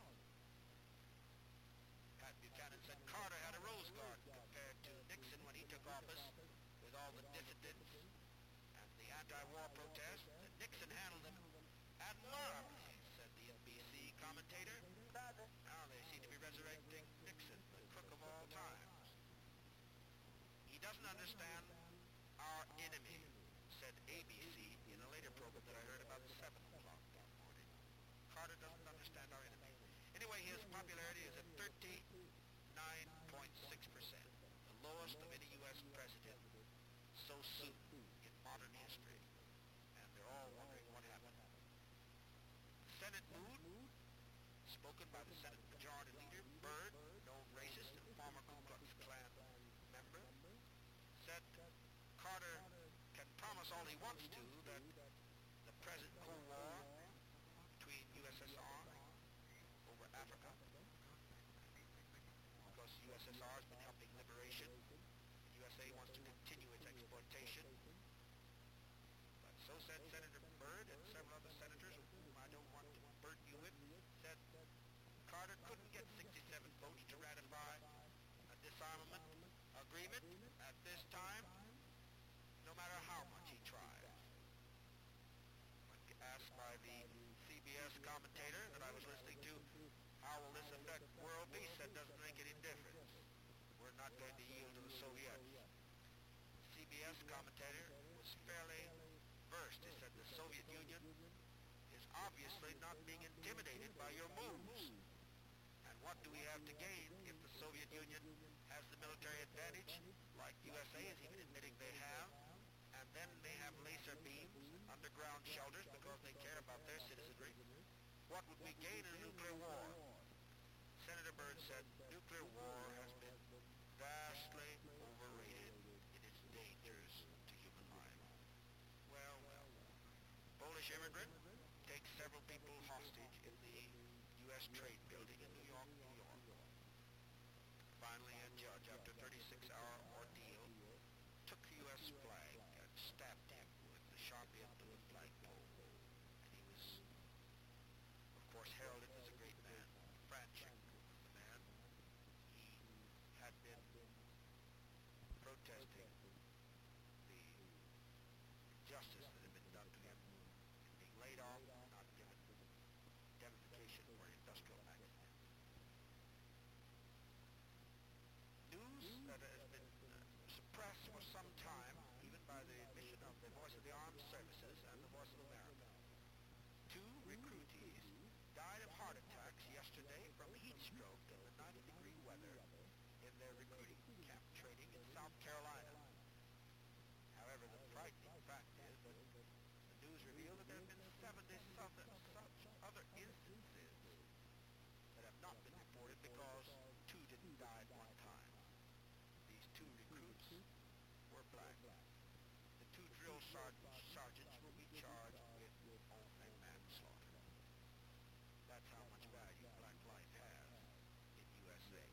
Pat Buchanan said Carter had a rose garden compared to Nixon when he took office, with all the dissidents and the anti-war protests. And Nixon handled them admirably, said the N B C commentator. Now they seem to be resurrecting Nixon, the crook of all times. He doesn't understand our enemy, said A B C in a later program that I heard about seven o'clock that morning. Carter doesn't understand our enemy. Anyway, his popularity is at thirty-nine point six percent, the lowest of any U S president so soon in modern history. And they're all wondering what happened. The Senate mood, spoken by the Senate Majority Leader, Byrd, known racist and former Ku Klux Klan member, said Carter can promise all he wants to that the present Cold War between U S S R over Africa, because U S S R has been helping liberation, the U S A wants to continue its exploitation. But so said Senator Byrd and several other senators with whom I don't want to burden you with, said Carter couldn't get sixty-seven votes to ratify a disarmament agreement at this time, no matter how much he tries. When asked by the C B S commentator that I was listening to, how will this affect world peace, said doesn't make any difference. We're not going to yield to the Soviets. C B S commentator was fairly versed. He said the Soviet Union is obviously not being intimidated by your moves. And what do we have to gain if the Soviet Union has the military advantage, like U S A is even admitting they have, and then they have laser beams, underground shelters because they care about their citizenry? What would we gain in a nuclear war? Senator Byrd said nuclear war has been vastly overrated in its dangers to human life. Well, well, Polish immigrant takes several people hostage in the U S Trade Building in New York, New York. Finally, a judge, after a thirty-six hour ordeal, took the U S flag and stabbed him with the sharp end of the flagpole. And he was, of course, heralded as a great man. Franchik was the man. He had been protesting the injustice that had been done to him in being laid off and not given indemnification for an industrial accident. News that has been uh, suppressed for some time, even by the admission of the Voice of the Armed Services and the Voice of America. Two recruitees died of heart attacks yesterday from heat stroke in the ninety degree weather in their recruiting camp training in South Carolina. However, the frightening fact is that the news revealed that there have been seventy such other instances that have not been reported because two didn't die at one time. These two recruits were black. The two drill sergeants, sergeants will be charged with only manslaughter. That's how much value black life has in U S A.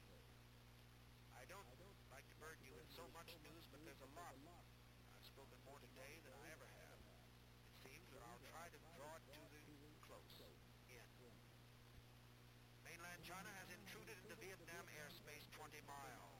I don't like to burden you with so much news, but there's a lot. I've spoken more today than I ever have. It seems that I'll try to draw it to the close end. Mainland China has intruded into Vietnam airspace twenty miles.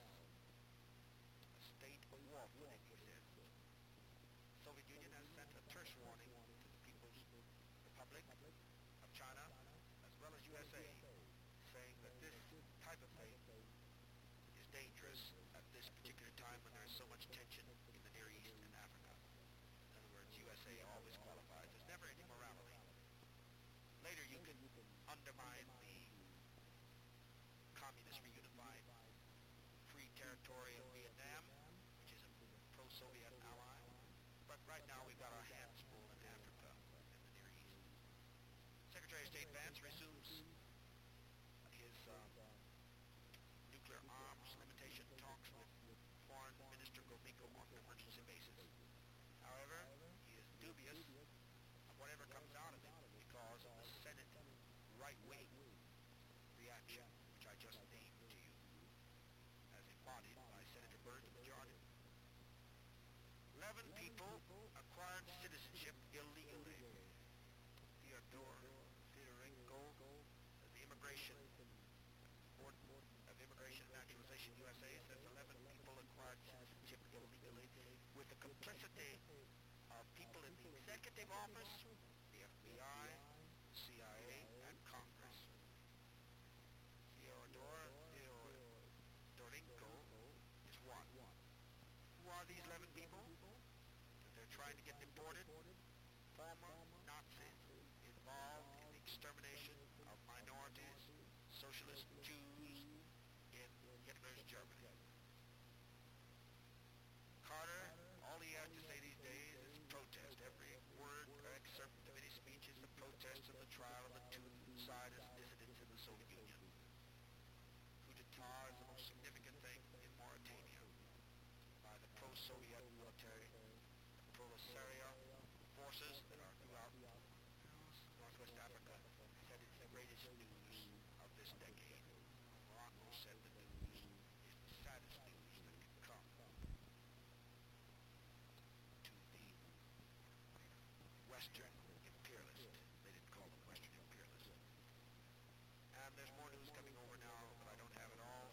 A state of war footing exists. The Soviet Union has sent a terse warning to the People's Republic of China, as well as U S A, saying that this type of thing is dangerous at this particular time when there is so much tension in the Near East and Africa. In other words, U S A always qualifies. There's never any morality. Later you can undermine the communist reunified free territory of Vietnam, which is a pro-Soviet ally. But right now we've got our hands full in Africa and the Near East. Secretary of State Vance resumes his um, nuclear arms limitation talks with Foreign Minister Gromyko on an emergency basis. However, he is dubious of whatever comes out of it because of the Senate right-wing reaction, which I just named to you, as embodied by Senator Byrd, complicity of people in the executive office, the F B I, C I A, and Congress. Theodore Theodorenko is one. Who are these eleven people? They're trying to get deported. Former Nazis involved in the extermination of minorities, socialist Jews in Hitler's Germany. Carter, all he has to say these days is protest. Every word or excerpt of any speech is a protest of the trial of the two siders dissidents in the Soviet Union. Coup d'etat is the most significant thing in Mauritania by the pro-Soviet military, the proletariat forces that are throughout Northwest Africa said it's the greatest news of this decade. Morocco said the news is the saddest news that could come to the Western imperialist. They didn't call them Western imperialists. And there's more news coming over now, but I don't have it all.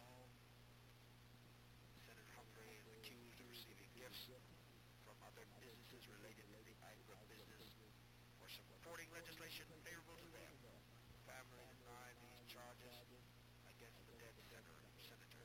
Senator Humphrey is accused of receiving gifts from other businesses related to the agribusiness for supporting legislation favorable to them. The family denied these charges against the dead senator. senator.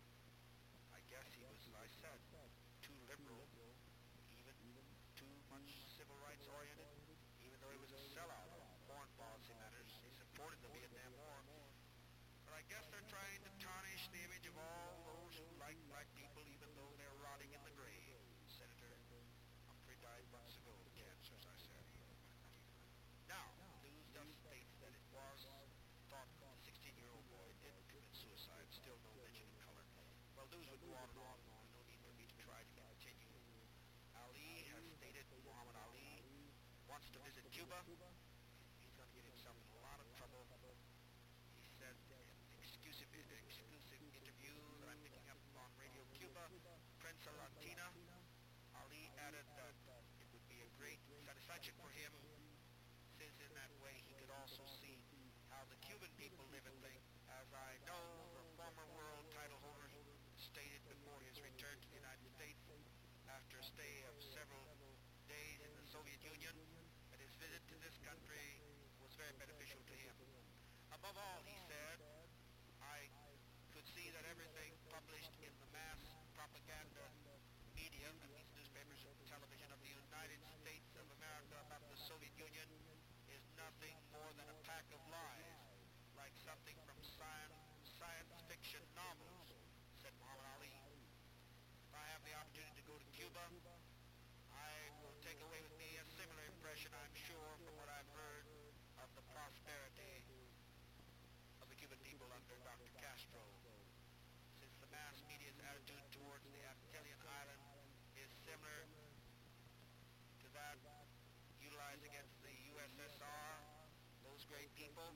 I guess he was, as I said, too liberal, even too much civil rights oriented, even though he was a sellout on foreign policy matters. He supported the Vietnam War. But I guess they're trying to tarnish the image of all those who like black people, even though they're rotting in the grave. Senator Humphrey died months ago of cancer, as I said. Now, news does state that it was thought the sixteen-year-old boy did commit suicide, still no mention in color. Well, news would go on and on and on. No need for me to try to continue. Ali has stated Muhammad Ali wants to visit Cuba. He's going to get himself in a lot of trouble. He said in an exclusive, exclusive interview that I'm picking up on Radio Cuba, Prensa Latina, Ali added that it would be a great satisfaction for him, since in that way he could also see how the Cuban people live and think. As I know, the former world title holder stated before his return to the United States after a stay of several days in the Soviet Union that his visit to this country was very beneficial to him. Above all, he said, I could see that everything published in the mass propaganda media, that means newspapers and television of the United States of America about the Soviet Union, is nothing more than a pack of lies, like something from science, science fiction novels, said Muhammad Ali. If I have the opportunity to go to Cuba, I will take away with me a similar impression, I'm sure, from what I've heard of the prosperity of the Cuban people under Doctor Castro. Since the mass media's attitude towards the Antillian island is similar to that utilized against the U S S R, those great people,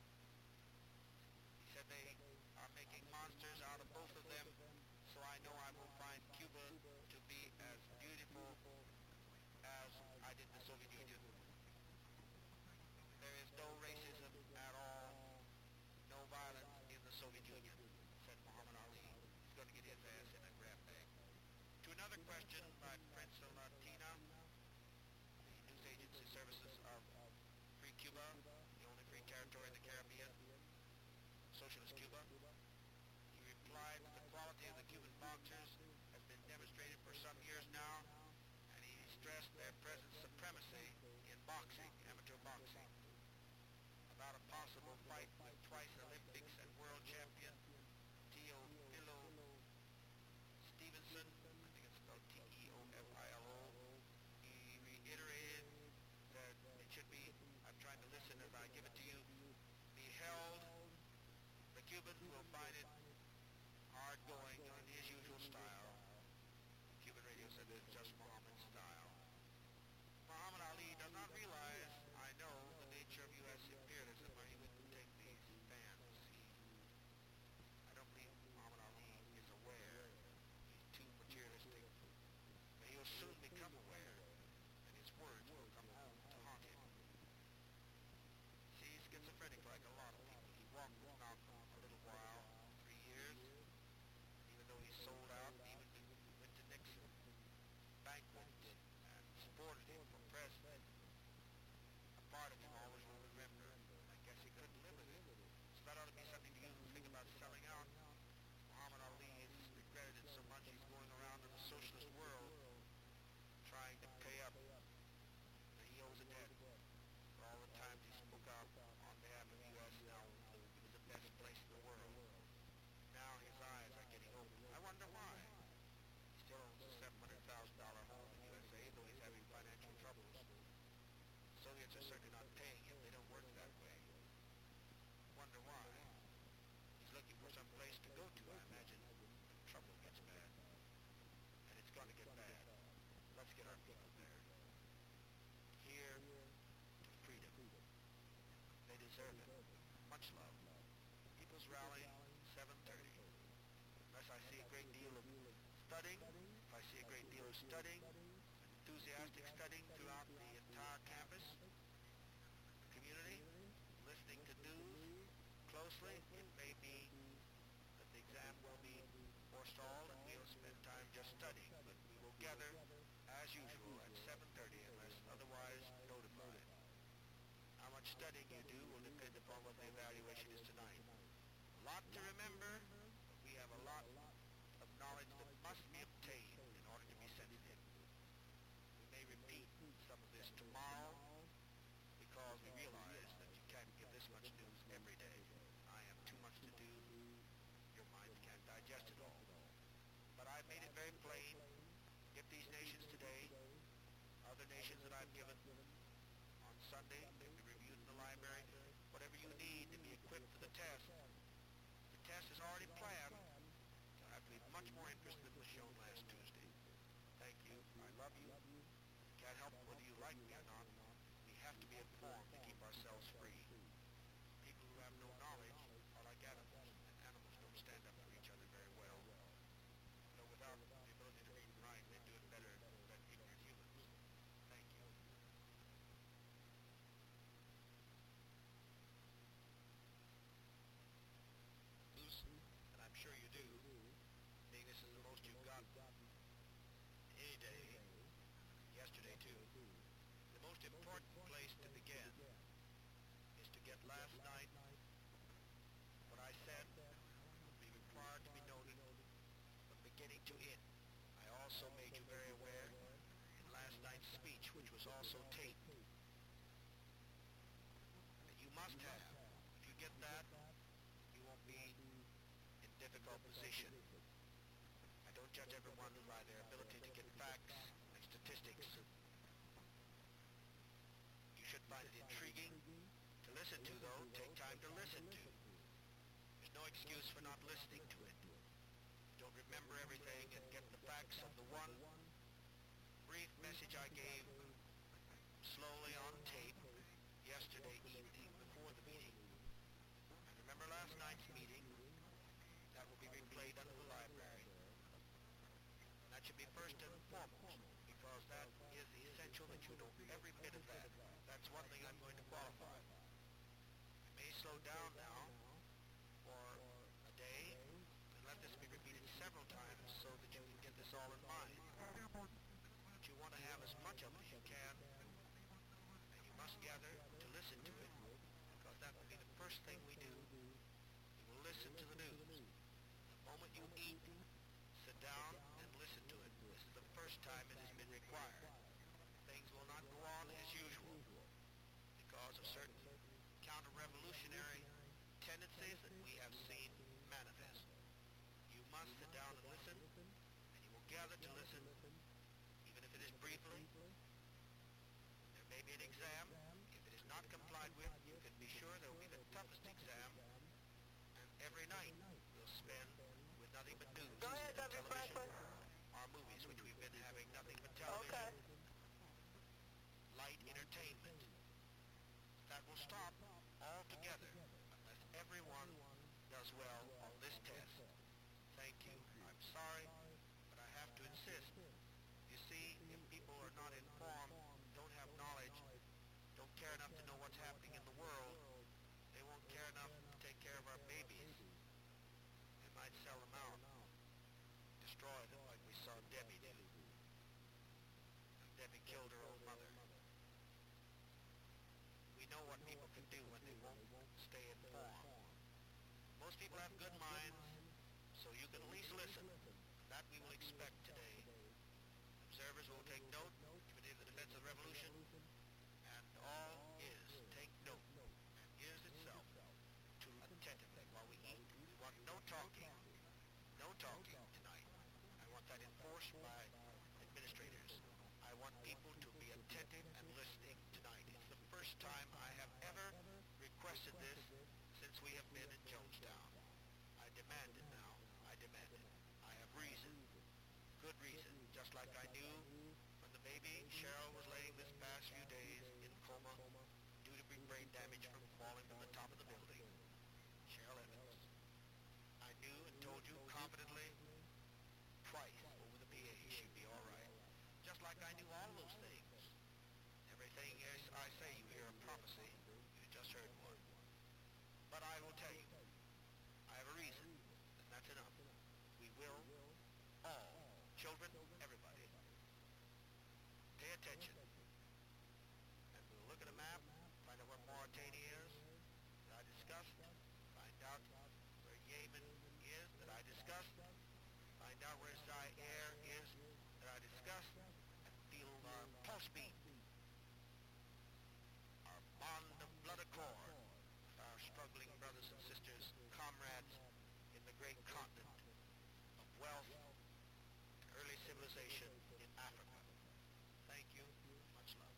he said they are making monsters out of both of them, so I know I will find Cuba to be as beautiful as I did the Soviet Union. There is no racism at all, no violence in the Soviet Union, said Muhammad Ali. He's going to get his ass in a grab bag. To another question by Prensa Latina, the news agency services of Free Cuba, the only free territory in the Caribbean, Socialist Cuba, he replied that the quality of the Cuban boxers has been demonstrated for some years now, and he stressed their present supremacy in boxing, amateur boxing. About a possible fight with twice Olympics and world champion Teofilo Stevenson, I think it's spelled T E O F I L O, he reiterated that it should be, I'm trying to listen as I give it to you, be held. The Cubans will find it hard going in his usual style. Cuban radio said it's just Muhammad's style. Muhammad Ali does not realize, I know, the nature of U S imperialism, or he wouldn't take these stands. He, I don't believe Muhammad Ali is aware. He's too materialistic. But he'll soon become aware, and his words will come home to haunt him. See, he's schizophrenic like a lot of people. He walked with Malcolm a little while, three years. Even though he sold out, even deserve it. Much love. People's Rally, seven thirty. Unless I see a great deal of studying, if I see a great deal of studying, enthusiastic studying throughout the entire campus, community, listening to news closely, it may be that the exam will be forestalled and we'll spend time just studying, but we will gather as usual at seven thirty unless otherwise notified. How much studying you do will depend upon what the evaluation is tonight. A lot to remember, but we have a lot of knowledge that must be obtained in order to be sensitive. We may repeat some of this tomorrow because we realize that you can't give this much news every day. I have too much to do. Your minds can't digest it all. But I've made it very plain. Get these nations today, other nations that I've given on Sunday, they'll be reviewed in the library. Whatever you need to be equipped for the test. The test is already planned. You'll have to be much more interested than was shown last Tuesday. Thank you. I love you. Can't help whether you like me or not. We have to be informed to keep ourselves free. People who have no knowledge are like animals, and animals don't stand up for each other very well. So without the ability to read and write, they do it better than ignorant humans. Thank you. And I'm sure you do, being this is the most you've got any day, yesterday too. The most important place to begin is to get last night what I said would be required to be noted from beginning to end. I also made you very aware in last night's speech, which was also taped, that you must have. If you get that, you won't be in difficult position. I don't judge everyone by their ability to get facts and statistics. You should find it intriguing to listen to, though. Take time to listen to. There's no excuse for not listening to it. Don't remember everything and get the facts of the one brief message I gave slowly on tape yesterday evening before the meeting. And remember last night's meeting? That will be replayed under the library. And that should be first and foremost, because that is essential that you know every bit of that. That's one thing I'm going to qualify. I may slow down now for a day and let this be repeated several times so that you can get this all in mind. But you want to have as much of it as you can, and you must gather to listen to it, because that will be the first thing we do. We will listen to the news. The moment you eat, sit down and listen to it. This is the first time it has been required. Things will not go on as usual because of certain counter-revolutionary tendencies that we have seen manifest. You must sit down and listen, and you will gather to listen, even if it is briefly. There may be an exam. If it is not complied with, you can be sure there will be the toughest exam, and every night we'll spend with nothing but news. Go ahead, Doctor Franklin. Our movies, which we've been having nothing but television. Okay. Light entertainment. That will stop altogether unless everyone does well on this test. Thank you. I'm sorry, but I have to insist. You see, if people are not informed, don't have knowledge, don't care enough to know what's happening in the world, they won't care enough to take care of our babies. They might sell them out, destroy them like we saw Debbie do. And Debbie killed her own mother. We know what people can do when they won't stay informed. Most people have good minds, so you can at least listen. That we will expect today. Observers will take note, Committee of the Defense of the Revolution, and all is take note, and is itself to attentively while we eat. We want no talking, no talking tonight. I want that enforced by administrators. I want people to be attentive and listening tonight. It's the first time I have ever requested this since we have been in Jonestown. I demand it now. I demand it. I have reason. Good reason. Just like I knew when the baby Cheryl was laying this past few days in coma due to brain damage from falling from the attention. And we'll look at a map, find out where Mauritania is, that I discussed, find out where Yemen is, that I discussed, find out where Zaire is, that I discussed, and feel our pulse beat, our bond of blood accord, our struggling brothers and sisters, comrades in the great continent of wealth and early civilization in Africa. Thank you. Much love.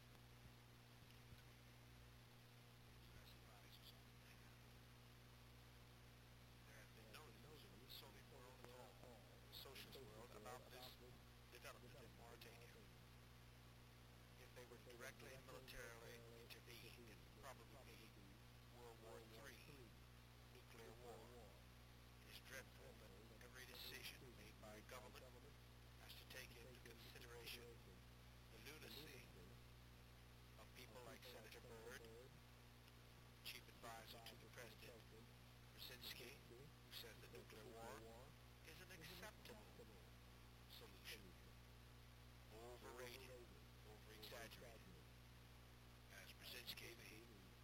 There has been no news from the Soviet world at all, the socialist world, about this development in Mauritania. If they were directly and militarily intervened, it would probably be World War Three, nuclear war. It is dreadful that every decision made by a government has to take into consideration the lunacy of people like Senator Byrd, chief advisor to the president, Brzezinski, who says that nuclear war is an acceptable solution, overrated, over-exaggerated. As Brzezinski, the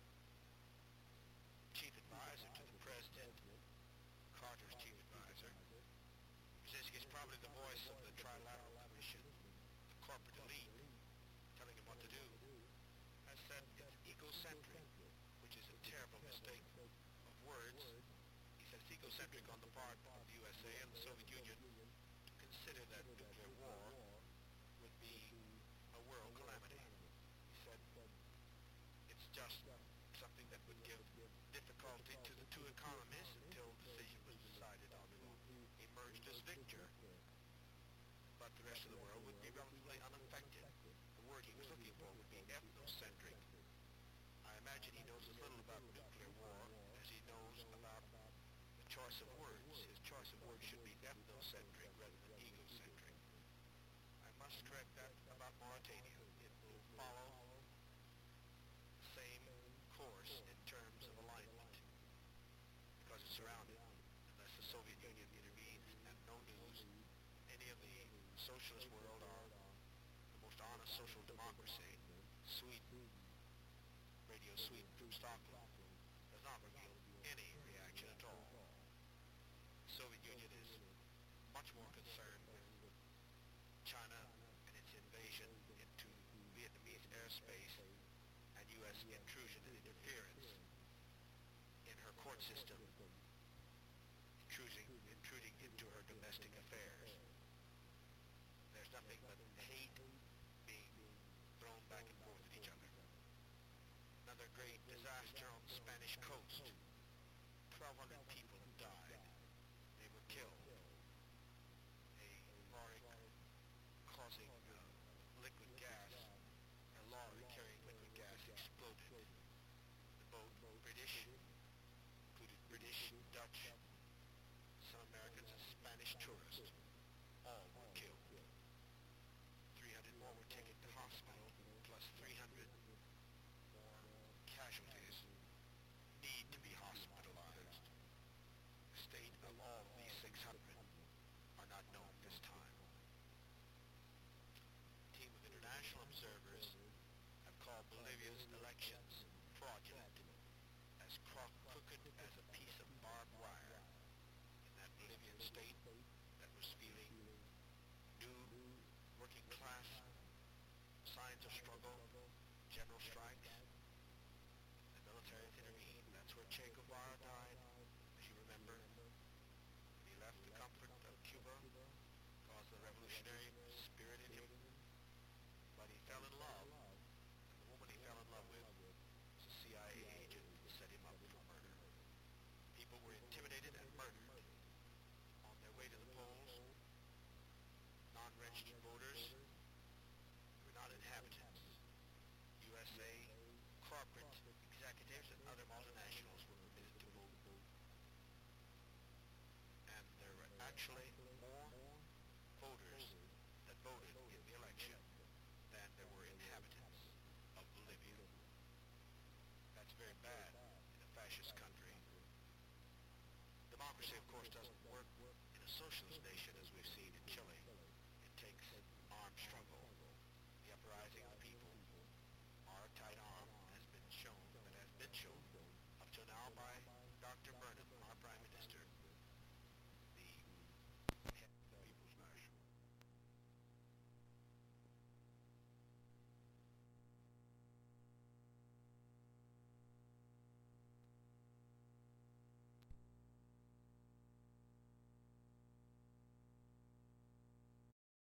chief advisor to the president, Carter's chief advisor, Brzezinski is probably the voice of the Trilateral Commission, the corporate elite, telling him what to do, has said it's egocentric, which is a terrible mistake of words. He said it's egocentric on the part of the U S A and the Soviet Union to consider that nuclear war would be a world calamity. He said it's just something that would give difficulty to the two economies until the decision was decided on who emerged as victor. But the rest of the world would be relatively unaffected. The word he was looking for would be ethnocentric. I imagine he knows as little about nuclear war as he knows about the choice of words. His choice of words should be ethnocentric rather than egocentric. I must correct that about Mauritania. It will follow the same course in terms of alignment because it's surrounded unless the Soviet Union intervenes and no news. Any of the socialist world are the most honest social democracy. Sweden, Radio Sweden from Stockholm, does not reveal any reaction at all. The Soviet Union is much more concerned with China and its invasion into Vietnamese airspace and U S intrusion and interference in her court system, intruding, intruding into her domestic affairs. There's nothing but hate being thrown back and forth at each other. Another great disaster on the Spanish coast. twelve hundred people have died. They were killed. A lorry causing uh, liquid gas, a lorry carrying liquid gas exploded. The boat, British, included British, Dutch, some Americans and Spanish tourists. All were killed. three hundred more were taken to hospital, plus three hundred more casualties need to be hospitalized. The state of all of these six hundred are not known at this time. A team of international observers have called Bolivia's elections fraudulent, as crooked as a piece of barbed wire in that Bolivian state that was feeling new working class signs of struggle, general strikes. The military intervened. That's where Che Guevara died, as you remember. He left the comfort of Cuba because of the revolutionary spirit in him. But he fell in love, and the woman he fell in love with was a C I A agent who set him up for murder. People were intimidated and murdered on their way to the polls. Non-registered voters were not inhabitants. U S A corporate executives and other multinationals were permitted to vote. And there were actually more voters that voted in the election than there were inhabitants of Bolivia. That's very bad in a fascist country. Democracy, of course, doesn't work in a socialist nation as we've seen